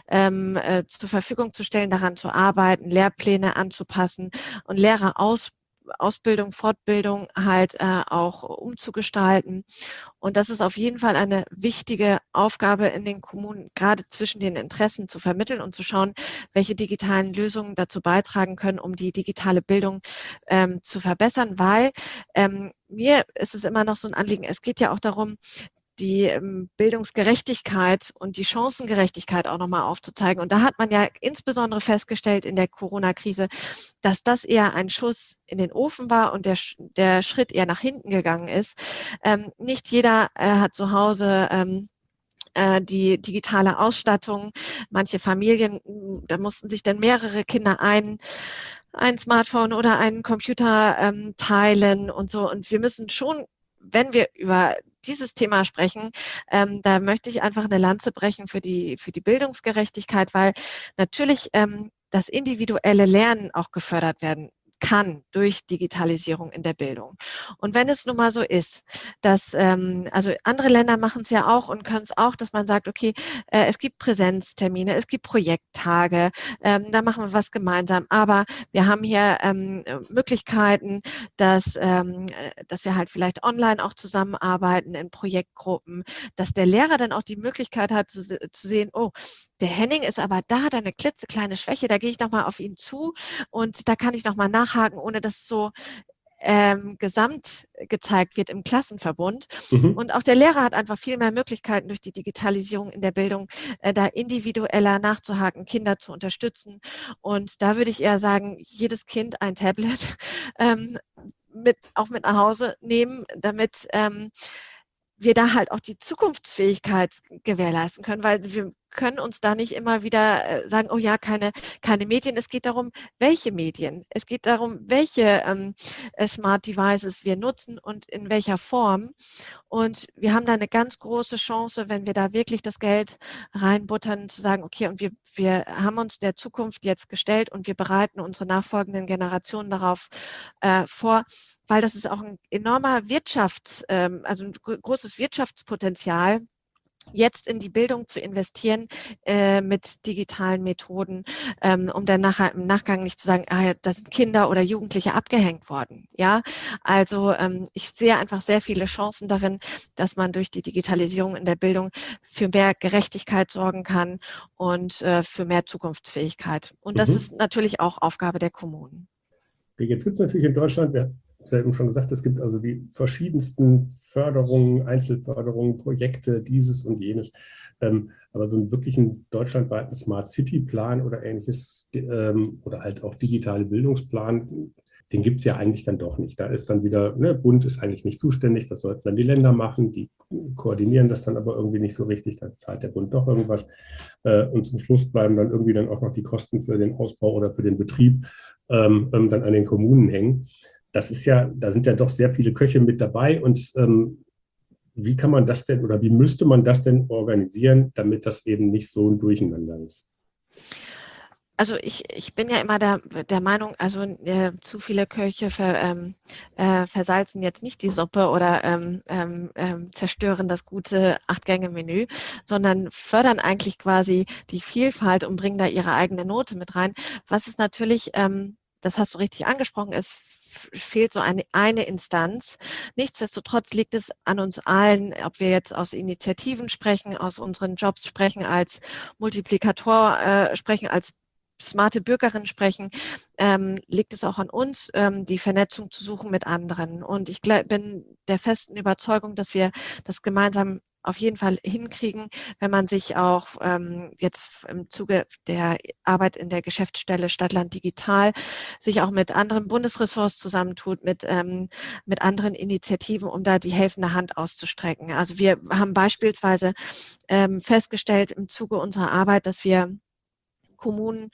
zur Verfügung zu stellen, daran zu arbeiten, Lehrpläne anzupassen und Lehrer Ausbildung, Fortbildung halt auch umzugestalten. Und das ist auf jeden Fall eine wichtige Aufgabe in den Kommunen, gerade zwischen den Interessen zu vermitteln und zu schauen, welche digitalen Lösungen dazu beitragen können, um die digitale Bildung zu verbessern, weil mir ist es immer noch so ein Anliegen, es geht ja auch darum, die Bildungsgerechtigkeit und die Chancengerechtigkeit auch nochmal aufzuzeigen. Und da hat man ja insbesondere festgestellt in der Corona-Krise, dass das eher ein Schuss in den Ofen war und der Schritt eher nach hinten gegangen ist. Nicht jeder hat zu Hause die digitale Ausstattung. Manche Familien, da mussten sich dann mehrere Kinder ein Smartphone oder einen Computer teilen und so. Und wir müssen schon, wenn wir über dieses Thema sprechen, da möchte ich einfach eine Lanze brechen für die Bildungsgerechtigkeit, weil natürlich das individuelle Lernen auch gefördert werden kann durch Digitalisierung in der Bildung. Und wenn es nun mal so ist, dass, also andere Länder machen es ja auch und können es auch, dass man sagt, okay, es gibt Präsenztermine, es gibt Projekttage, da machen wir was gemeinsam, aber wir haben hier Möglichkeiten, dass wir halt vielleicht online auch zusammenarbeiten in Projektgruppen, dass der Lehrer dann auch die Möglichkeit hat zu sehen, oh, der Henning ist aber da, hat eine klitzekleine Schwäche, da gehe ich nochmal auf ihn zu und da kann ich nochmal nachhaken, ohne dass so gesamt gezeigt wird im Klassenverbund. Mhm. Und auch der Lehrer hat einfach viel mehr Möglichkeiten durch die Digitalisierung in der Bildung, da individueller nachzuhaken, Kinder zu unterstützen. Und da würde ich eher sagen, jedes Kind ein Tablet auch mit nach Hause nehmen, damit wir da halt auch die Zukunftsfähigkeit gewährleisten können, weil wir können uns da nicht immer wieder sagen, oh ja, keine Medien. Es geht darum, welche Medien. Es geht darum, welche Smart Devices wir nutzen und in welcher Form. Und wir haben da eine ganz große Chance, wenn wir da wirklich das Geld reinbuttern, zu sagen, okay, und wir haben uns der Zukunft jetzt gestellt und wir bereiten unsere nachfolgenden Generationen darauf vor, weil das ist auch ein enormer also ein großes Wirtschaftspotenzial, jetzt in die Bildung zu investieren mit digitalen Methoden, um dann nachher im Nachgang nicht zu sagen, da sind Kinder oder Jugendliche abgehängt worden. Ja, also ich sehe einfach sehr viele Chancen darin, dass man durch die Digitalisierung in der Bildung für mehr Gerechtigkeit sorgen kann und für mehr Zukunftsfähigkeit. Und das Mhm. ist natürlich auch Aufgabe der Kommunen. Jetzt gibt es natürlich in Deutschland, wir haben es ja eben schon gesagt, es gibt also die verschiedensten Förderungen, Einzelförderungen, Projekte, dieses und jenes. Aber so einen wirklichen deutschlandweiten Smart City Plan oder ähnliches oder halt auch digitale Bildungsplan, den gibt es ja eigentlich dann doch nicht. Da ist dann wieder, ne, Bund ist eigentlich nicht zuständig, das sollten dann die Länder machen, die koordinieren das dann aber irgendwie nicht so richtig, dann zahlt der Bund doch irgendwas. Und zum Schluss bleiben dann irgendwie dann auch noch die Kosten für den Ausbau oder für den Betrieb dann an den Kommunen hängen. Das ist ja, da sind ja doch sehr viele Köche mit dabei und wie kann man das denn oder wie müsste man das denn organisieren, damit das eben nicht so ein Durcheinander ist? Also ich bin ja immer der Meinung, also zu viele Köche versalzen jetzt nicht die Suppe oder zerstören das gute Acht-Gänge-Menü, sondern fördern eigentlich quasi die Vielfalt und bringen da ihre eigene Note mit rein. Was ist natürlich, das hast du richtig angesprochen, es fehlt so eine Instanz. Nichtsdestotrotz liegt es an uns allen, ob wir jetzt aus Initiativen sprechen, aus unseren Jobs sprechen, als Multiplikator sprechen, als smarte Bürgerin sprechen, liegt es auch an uns, die Vernetzung zu suchen mit anderen. Und ich bin der festen Überzeugung, dass wir das gemeinsam auf jeden Fall hinkriegen, wenn man sich auch jetzt im Zuge der Arbeit in der Geschäftsstelle Stadtland Digital sich auch mit anderen Bundesressorts zusammentut, mit anderen Initiativen, um da die helfende Hand auszustrecken. Also wir haben beispielsweise festgestellt im Zuge unserer Arbeit, dass wir Kommunen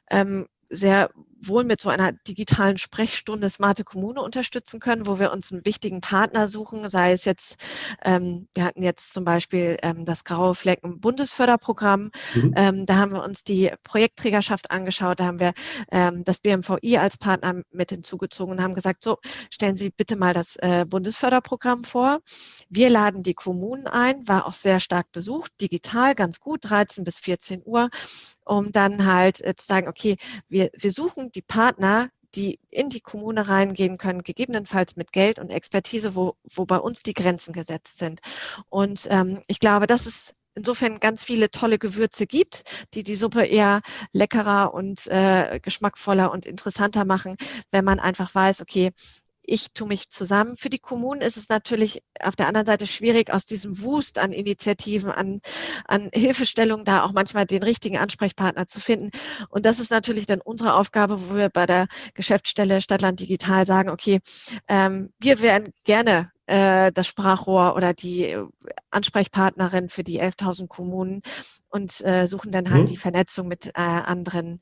sehr wohl mit so einer digitalen Sprechstunde Smarte Kommune unterstützen können, wo wir uns einen wichtigen Partner suchen, sei es jetzt, wir hatten jetzt zum Beispiel das Graue Flecken Bundesförderprogramm, da haben wir uns die Projektträgerschaft angeschaut, da haben wir das BMVI als Partner mit hinzugezogen und haben gesagt, so, stellen Sie bitte mal das Bundesförderprogramm vor. Wir laden die Kommunen ein, war auch sehr stark besucht, digital, ganz gut, 13 bis 14 Uhr, um dann halt zu sagen, okay, wir suchen die Partner, die in die Kommune reingehen können, gegebenenfalls mit Geld und Expertise, wo bei uns die Grenzen gesetzt sind. Und ich glaube, dass es insofern ganz viele tolle Gewürze gibt, die Suppe eher leckerer und geschmackvoller und interessanter machen, wenn man einfach weiß, okay, ich tue mich zusammen. Für die Kommunen ist es natürlich auf der anderen Seite schwierig, aus diesem Wust an Initiativen, an Hilfestellungen da auch manchmal den richtigen Ansprechpartner zu finden. Und das ist natürlich dann unsere Aufgabe, wo wir bei der Geschäftsstelle Stadtland Digital sagen, okay, wir wären gerne das Sprachrohr oder die Ansprechpartnerin für die 11.000 Kommunen und suchen dann halt die Vernetzung mit anderen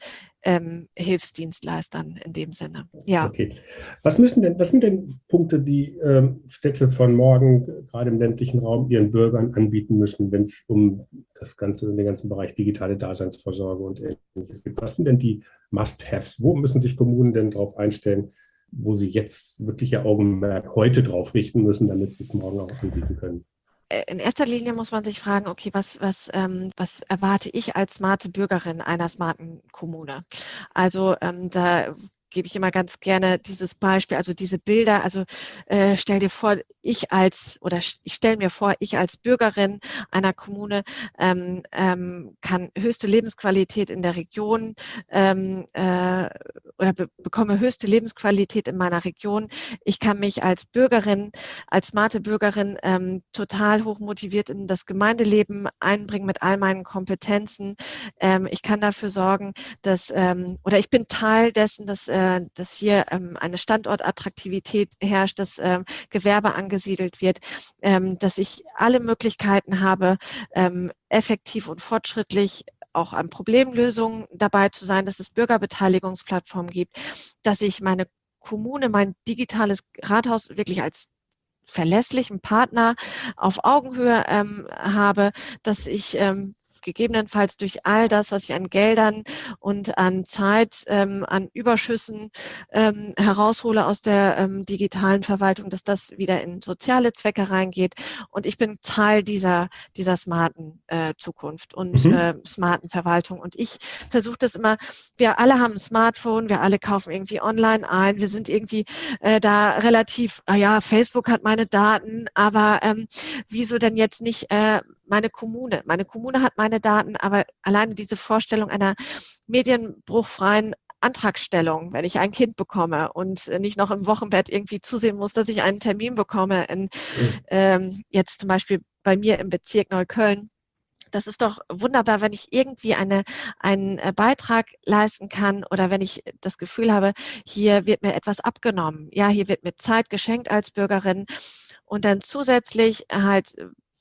Hilfsdienstleistern in dem Sinne. Ja. Okay. Was sind denn Punkte, die Städte von morgen, gerade im ländlichen Raum, ihren Bürgern anbieten müssen, wenn es um den ganzen Bereich digitale Daseinsvorsorge und Ähnliches geht? Was sind denn die Must-Haves? Wo müssen sich Kommunen denn darauf einstellen, wo sie jetzt wirklich ihr Augenmerk heute drauf richten müssen, damit sie es morgen auch anbieten können? In erster Linie muss man sich fragen, okay, was erwarte ich als smarte Bürgerin einer smarten Kommune? Also da gebe ich immer ganz gerne dieses Beispiel, also diese Bilder, also stell dir vor, ich stelle mir vor, ich als Bürgerin einer Kommune kann höchste Lebensqualität in der Region oder bekomme höchste Lebensqualität in meiner Region. Ich kann mich als Bürgerin, als smarte Bürgerin total hoch motiviert in das Gemeindeleben einbringen mit all meinen Kompetenzen. Ich kann dafür sorgen, dass, oder ich bin Teil dessen, dass hier eine Standortattraktivität herrscht, dass Gewerbe angesiedelt wird, dass ich alle Möglichkeiten habe, effektiv und fortschrittlich auch an Problemlösungen dabei zu sein, dass es Bürgerbeteiligungsplattformen gibt, dass ich meine Kommune, mein digitales Rathaus wirklich als verlässlichen Partner auf Augenhöhe habe, dass ich gegebenenfalls durch all das, was ich an Geldern und an Zeit, an Überschüssen heraushole aus der digitalen Verwaltung, dass das wieder in soziale Zwecke reingeht. Und ich bin Teil dieser smarten Zukunft und smarten Verwaltung. Und ich versuche das immer, wir alle haben ein Smartphone, wir alle kaufen irgendwie online ein, wir sind irgendwie da relativ, Facebook hat meine Daten, aber wieso denn jetzt nicht meine Kommune? Meine Kommune hat meine Daten, aber alleine diese Vorstellung einer medienbruchfreien Antragstellung, wenn ich ein Kind bekomme und nicht noch im Wochenbett irgendwie zusehen muss, dass ich einen Termin bekomme, jetzt zum Beispiel bei mir im Bezirk Neukölln. Das ist doch wunderbar, wenn ich irgendwie einen Beitrag leisten kann oder wenn ich das Gefühl habe, hier wird mir etwas abgenommen. Ja, hier wird mir Zeit geschenkt als Bürgerin und dann zusätzlich halt,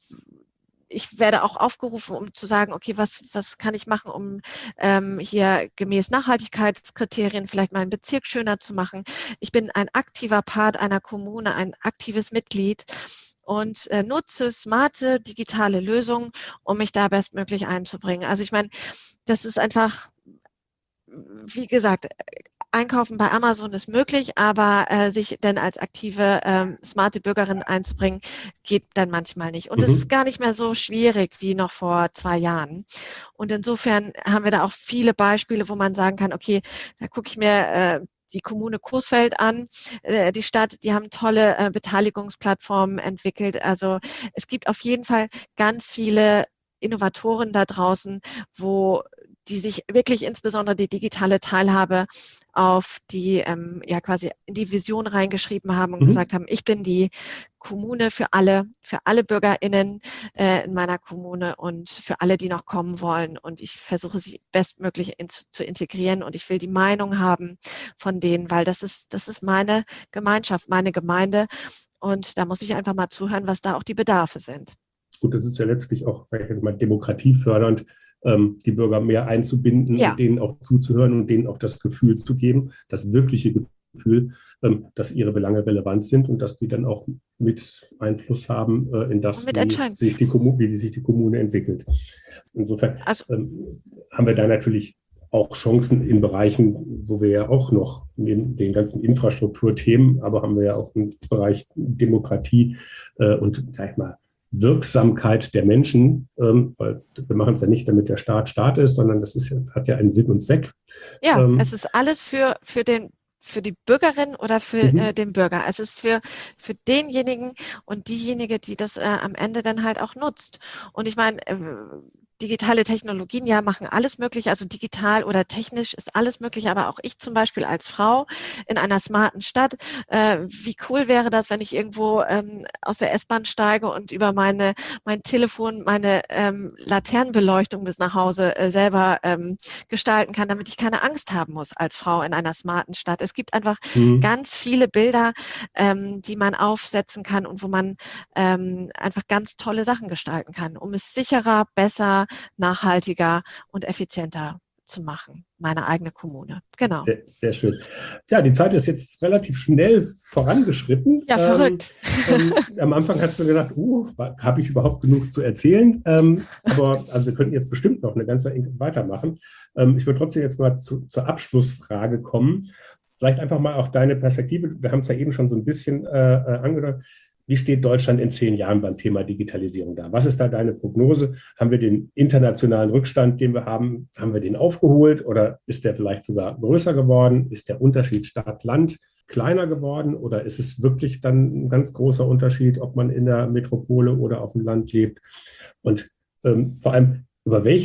ich werde auch aufgerufen, um zu sagen, okay, was kann ich machen, um hier gemäß Nachhaltigkeitskriterien vielleicht meinen Bezirk schöner zu machen. Ich bin ein aktiver Part einer Kommune, ein aktives Mitglied und nutze smarte digitale Lösungen, um mich da bestmöglich einzubringen. Also ich meine, das ist einfach, wie gesagt, Einkaufen bei Amazon ist möglich, aber sich dann als aktive, smarte Bürgerin einzubringen, geht dann manchmal nicht. Und es ist gar nicht mehr so schwierig wie noch vor 2 Jahren. Und insofern haben wir da auch viele Beispiele, wo man sagen kann, okay, da gucke ich mir die Kommune Coesfeld an, die Stadt, die haben tolle Beteiligungsplattformen entwickelt. Also es gibt auf jeden Fall ganz viele Innovatoren da draußen, die sich wirklich insbesondere die digitale Teilhabe auf die, quasi in die Vision reingeschrieben haben und gesagt haben, ich bin die Kommune für alle BürgerInnen in meiner Kommune und für alle, die noch kommen wollen. Und ich versuche, sie bestmöglich zu integrieren und ich will die Meinung haben von denen, weil das ist meine Gemeinschaft, meine Gemeinde. Und da muss ich einfach mal zuhören, was da auch die Bedarfe sind. Gut, das ist ja letztlich auch demokratiefördernd, die Bürger mehr einzubinden und denen auch zuzuhören und denen auch das Gefühl zu geben, das wirkliche Gefühl, dass ihre Belange relevant sind und dass die dann auch mit Einfluss haben in das, wie sich die Kommune entwickelt. Insofern haben wir da natürlich auch Chancen in Bereichen, wo wir ja auch noch neben den ganzen Infrastrukturthemen, aber haben wir ja auch im Bereich Demokratie und, sag ich mal, Wirksamkeit der Menschen, weil wir machen es ja nicht, damit der Staat ist, sondern hat ja einen Sinn und Zweck. Ja, es ist alles für die Bürgerin oder für den Bürger. Es ist für denjenigen und diejenige, die das am Ende dann halt auch nutzt. Und ich meine, digitale Technologien machen alles möglich, also digital oder technisch ist alles möglich, aber auch ich zum Beispiel als Frau in einer smarten Stadt, wie cool wäre das, wenn ich irgendwo aus der S-Bahn steige und über mein Telefon meine Laternenbeleuchtung bis nach Hause selber gestalten kann, damit ich keine Angst haben muss als Frau in einer smarten Stadt. Es gibt einfach ganz viele Bilder, die man aufsetzen kann und wo man einfach ganz tolle Sachen gestalten kann, um es sicherer, besser, nachhaltiger und effizienter zu machen, meine eigene Kommune. Genau. Sehr, sehr schön. Ja, die Zeit ist jetzt relativ schnell vorangeschritten. Ja, verrückt. Am Anfang hast du gedacht, habe ich überhaupt genug zu erzählen? Aber wir könnten jetzt bestimmt noch eine ganze Ecke weitermachen. Ich würde trotzdem jetzt mal zur Abschlussfrage kommen. Vielleicht einfach mal auch deine Perspektive. Wir haben es ja eben schon so ein bisschen angedeutet. Wie steht Deutschland in 10 Jahren beim Thema Digitalisierung da? Was ist da deine Prognose? Haben wir den internationalen Rückstand, den wir haben den aufgeholt oder ist der vielleicht sogar größer geworden? Ist der Unterschied Stadt-Land kleiner geworden oder ist es wirklich dann ein ganz großer Unterschied, ob man in der Metropole oder auf dem Land lebt? Und vor allem, über welche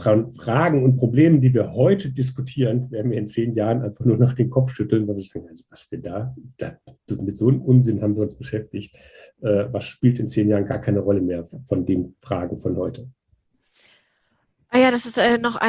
Fragen und Probleme, die wir heute diskutieren, werden wir in 10 Jahren einfach nur noch den Kopf schütteln, weil wir sagen, also was wir da mit so einem Unsinn haben wir uns beschäftigt. Was spielt in 10 Jahren gar keine Rolle mehr von den Fragen von heute? Ja, das ist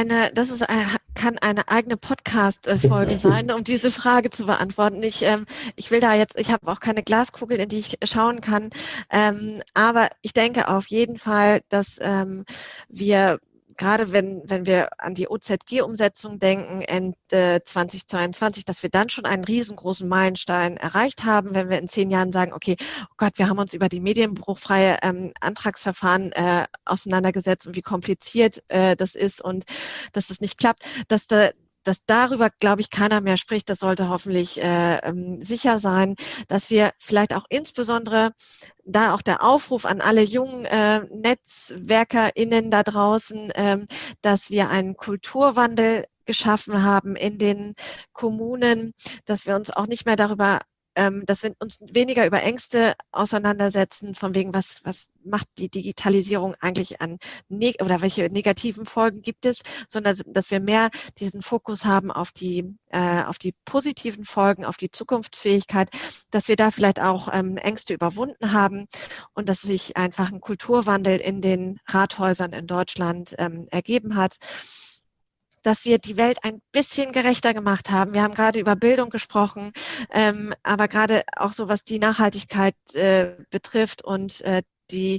kann eine eigene Podcast-Folge sein, um diese Frage zu beantworten. Ich habe auch keine Glaskugel, in die ich schauen kann, aber ich denke auf jeden Fall, dass wir gerade wenn wir an die OZG-Umsetzung denken, Ende 2022, dass wir dann schon einen riesengroßen Meilenstein erreicht haben, wenn wir in 10 Jahren sagen, okay, oh Gott, wir haben uns über die medienbruchfreie Antragsverfahren auseinandergesetzt und wie kompliziert das ist und dass es nicht klappt, dass darüber, glaube ich, keiner mehr spricht. Das sollte hoffentlich sicher sein, dass wir vielleicht auch insbesondere da auch der Aufruf an alle jungen NetzwerkerInnen da draußen, dass wir einen Kulturwandel geschaffen haben in den Kommunen, dass wir uns auch nicht mehr dass wir uns weniger über Ängste auseinandersetzen, von wegen, was macht die Digitalisierung eigentlich oder welche negativen Folgen gibt es, sondern dass wir mehr diesen Fokus haben auf die positiven Folgen, auf die Zukunftsfähigkeit, dass wir da vielleicht auch Ängste überwunden haben und dass sich einfach ein Kulturwandel in den Rathäusern in Deutschland ergeben hat, dass wir die Welt ein bisschen gerechter gemacht haben. Wir haben gerade über Bildung gesprochen, aber gerade auch so, was die Nachhaltigkeit betrifft und die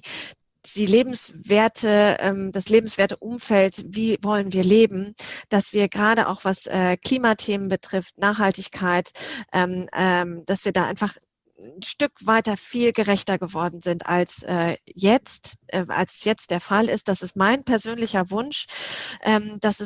Lebenswerte, das lebenswerte Umfeld, wie wollen wir leben, dass wir gerade auch was Klimathemen betrifft, Nachhaltigkeit, dass wir da einfach ein Stück weiter viel gerechter geworden sind als jetzt der Fall ist. Das ist mein persönlicher Wunsch, dass es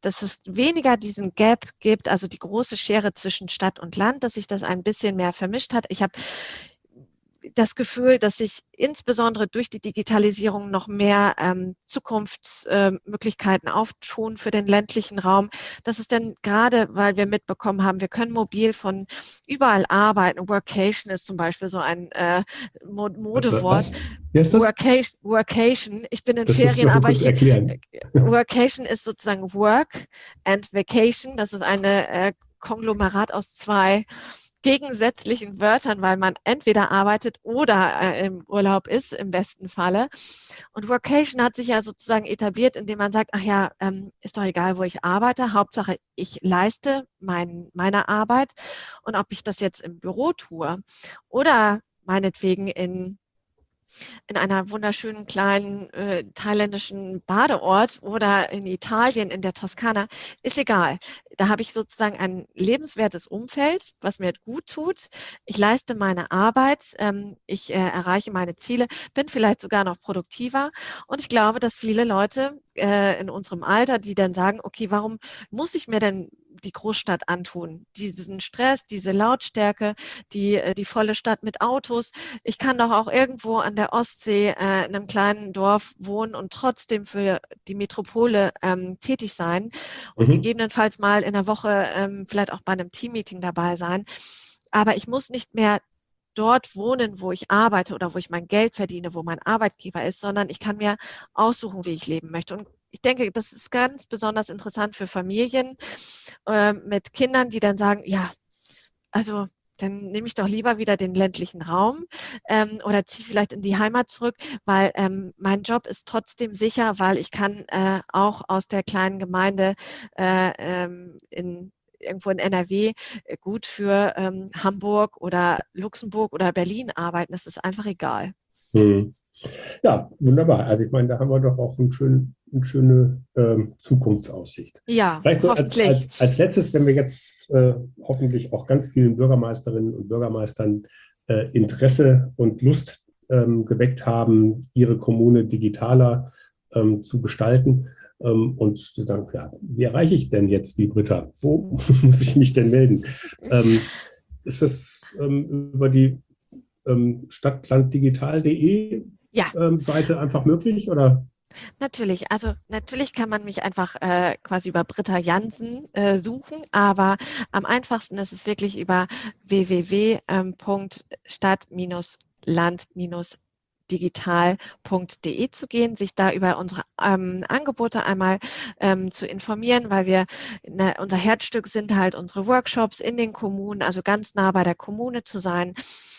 dass es weniger diesen Gap gibt, also die große Schere zwischen Stadt und Land, dass sich das ein bisschen mehr vermischt hat. Ich habe das Gefühl, dass sich insbesondere durch die Digitalisierung noch mehr Zukunftsmöglichkeiten auftun für den ländlichen Raum. Das ist dann gerade, weil wir mitbekommen haben, wir können mobil von überall arbeiten. Workation ist zum Beispiel so ein Modewort. Wie heißt das? Workation. Ich bin in Das Ferien, musst du noch aber kurz erklären. Workation ist sozusagen Work and Vacation. Das ist eine Konglomerat aus zwei gegensätzlichen Wörtern, weil man entweder arbeitet oder im Urlaub ist, im besten Falle. Und Workation hat sich ja sozusagen etabliert, indem man sagt, ach ja, ist doch egal, wo ich arbeite, Hauptsache ich leiste meine Arbeit. Und ob ich das jetzt im Büro tue oder meinetwegen in einer wunderschönen kleinen thailändischen Badeort oder in Italien, in der Toskana, ist egal. Da habe ich sozusagen ein lebenswertes Umfeld, was mir gut tut. Ich leiste meine Arbeit, ich erreiche meine Ziele, bin vielleicht sogar noch produktiver. Und ich glaube, dass viele Leute in unserem Alter, die dann sagen, okay, warum muss ich mir denn die Großstadt antun? Diesen Stress, diese Lautstärke, die volle Stadt mit Autos. Ich kann doch auch irgendwo an der Ostsee in einem kleinen Dorf wohnen und trotzdem für die Metropole tätig sein und gegebenenfalls mal in der Woche vielleicht auch bei einem Teammeeting dabei sein. Aber ich muss nicht mehr dort wohnen, wo ich arbeite oder wo ich mein Geld verdiene, wo mein Arbeitgeber ist, sondern ich kann mir aussuchen, wie ich leben möchte. Und ich denke, das ist ganz besonders interessant für Familien mit Kindern, die dann sagen, ja, also dann nehme ich doch lieber wieder den ländlichen Raum oder ziehe vielleicht in die Heimat zurück, weil mein Job ist trotzdem sicher, weil ich kann auch aus der kleinen Gemeinde irgendwo in NRW gut für Hamburg oder Luxemburg oder Berlin arbeiten. Das ist einfach egal. Ja, wunderbar. Also ich meine, da haben wir doch auch eine schöne Zukunftsaussicht. Ja, vielleicht so hoffentlich. als letztes, wenn wir jetzt hoffentlich auch ganz vielen Bürgermeisterinnen und Bürgermeistern Interesse und Lust geweckt haben, ihre Kommune digitaler zu gestalten. Und zu sagen, ja, wie erreiche ich denn jetzt die Britta? Wo muss ich mich denn melden? Ist das über die stadtlanddigital.de Seite einfach möglich, oder? Natürlich, also natürlich kann man mich einfach quasi über Britta Jansen suchen, aber am einfachsten ist es wirklich über www.stadt-land-digital.de zu gehen, sich da über unsere Angebote einmal zu informieren, weil unser Herzstück sind halt unsere Workshops in den Kommunen, also ganz nah bei der Kommune zu sein,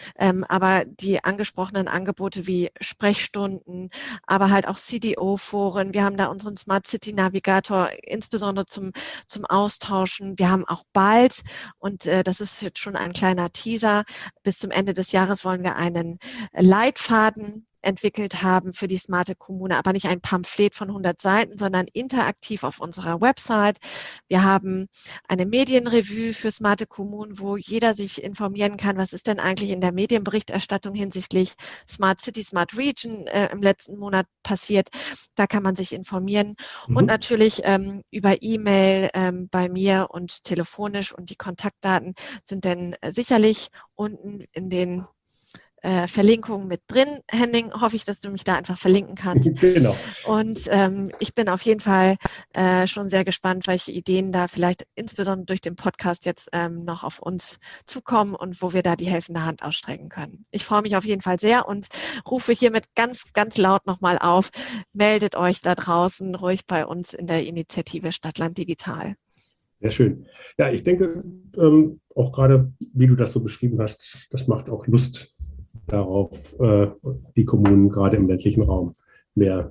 aber die angesprochenen Angebote wie Sprechstunden, aber halt auch CDO-Foren, wir haben da unseren Smart City Navigator, insbesondere zum Austauschen, wir haben auch bald, und das ist jetzt schon ein kleiner Teaser, bis zum Ende des Jahres wollen wir einen Leitfaden entwickelt haben für die smarte Kommune, aber nicht ein Pamphlet von 100 Seiten, sondern interaktiv auf unserer Website. Wir haben eine Medienrevue für smarte Kommunen, wo jeder sich informieren kann, was ist denn eigentlich in der Medienberichterstattung hinsichtlich Smart City, Smart Region im letzten Monat passiert. Da kann man sich informieren und natürlich über E-Mail bei mir und telefonisch, und die Kontaktdaten sind dann sicherlich unten in den Verlinkungen mit drin. Henning, hoffe ich, dass du mich da einfach verlinken kannst. Genau. Und ich bin auf jeden Fall schon sehr gespannt, welche Ideen da vielleicht insbesondere durch den Podcast jetzt noch auf uns zukommen und wo wir da die helfende Hand ausstrecken können. Ich freue mich auf jeden Fall sehr und rufe hiermit ganz, ganz laut nochmal auf, meldet euch da draußen ruhig bei uns in der Initiative Stadtland Digital. Sehr schön. Ja, ich denke, auch gerade, wie du das so beschrieben hast, das macht auch Lust darauf, die Kommunen gerade im ländlichen Raum mehr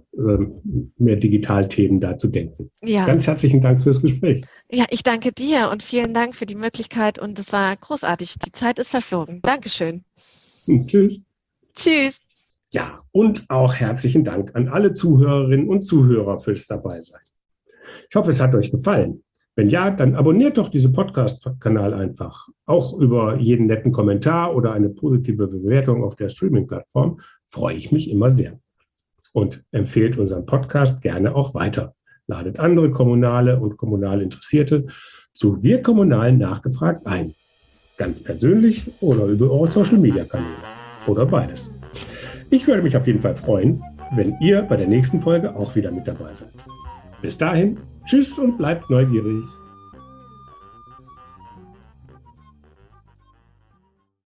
Digitalthemen da zu denken. Ja. Ganz herzlichen Dank fürs Gespräch. Ja, ich danke dir und vielen Dank für die Möglichkeit, und es war großartig. Die Zeit ist verflogen. Dankeschön. Tschüss. Tschüss. Ja, und auch herzlichen Dank an alle Zuhörerinnen und Zuhörer fürs Dabeisein. Ich hoffe, es hat euch gefallen. Wenn ja, dann abonniert doch diesen Podcast-Kanal einfach. Auch über jeden netten Kommentar oder eine positive Bewertung auf der Streaming-Plattform freue ich mich immer sehr. Und empfehlt unseren Podcast gerne auch weiter. ladet andere Kommunale und kommunal Interessierte zu Wir Kommunalen nachgefragt ein. Ganz persönlich oder über eure Social-Media-Kanäle. Oder beides. Ich würde mich auf jeden Fall freuen, wenn ihr bei der nächsten Folge auch wieder mit dabei seid. Bis dahin, tschüss und bleibt neugierig.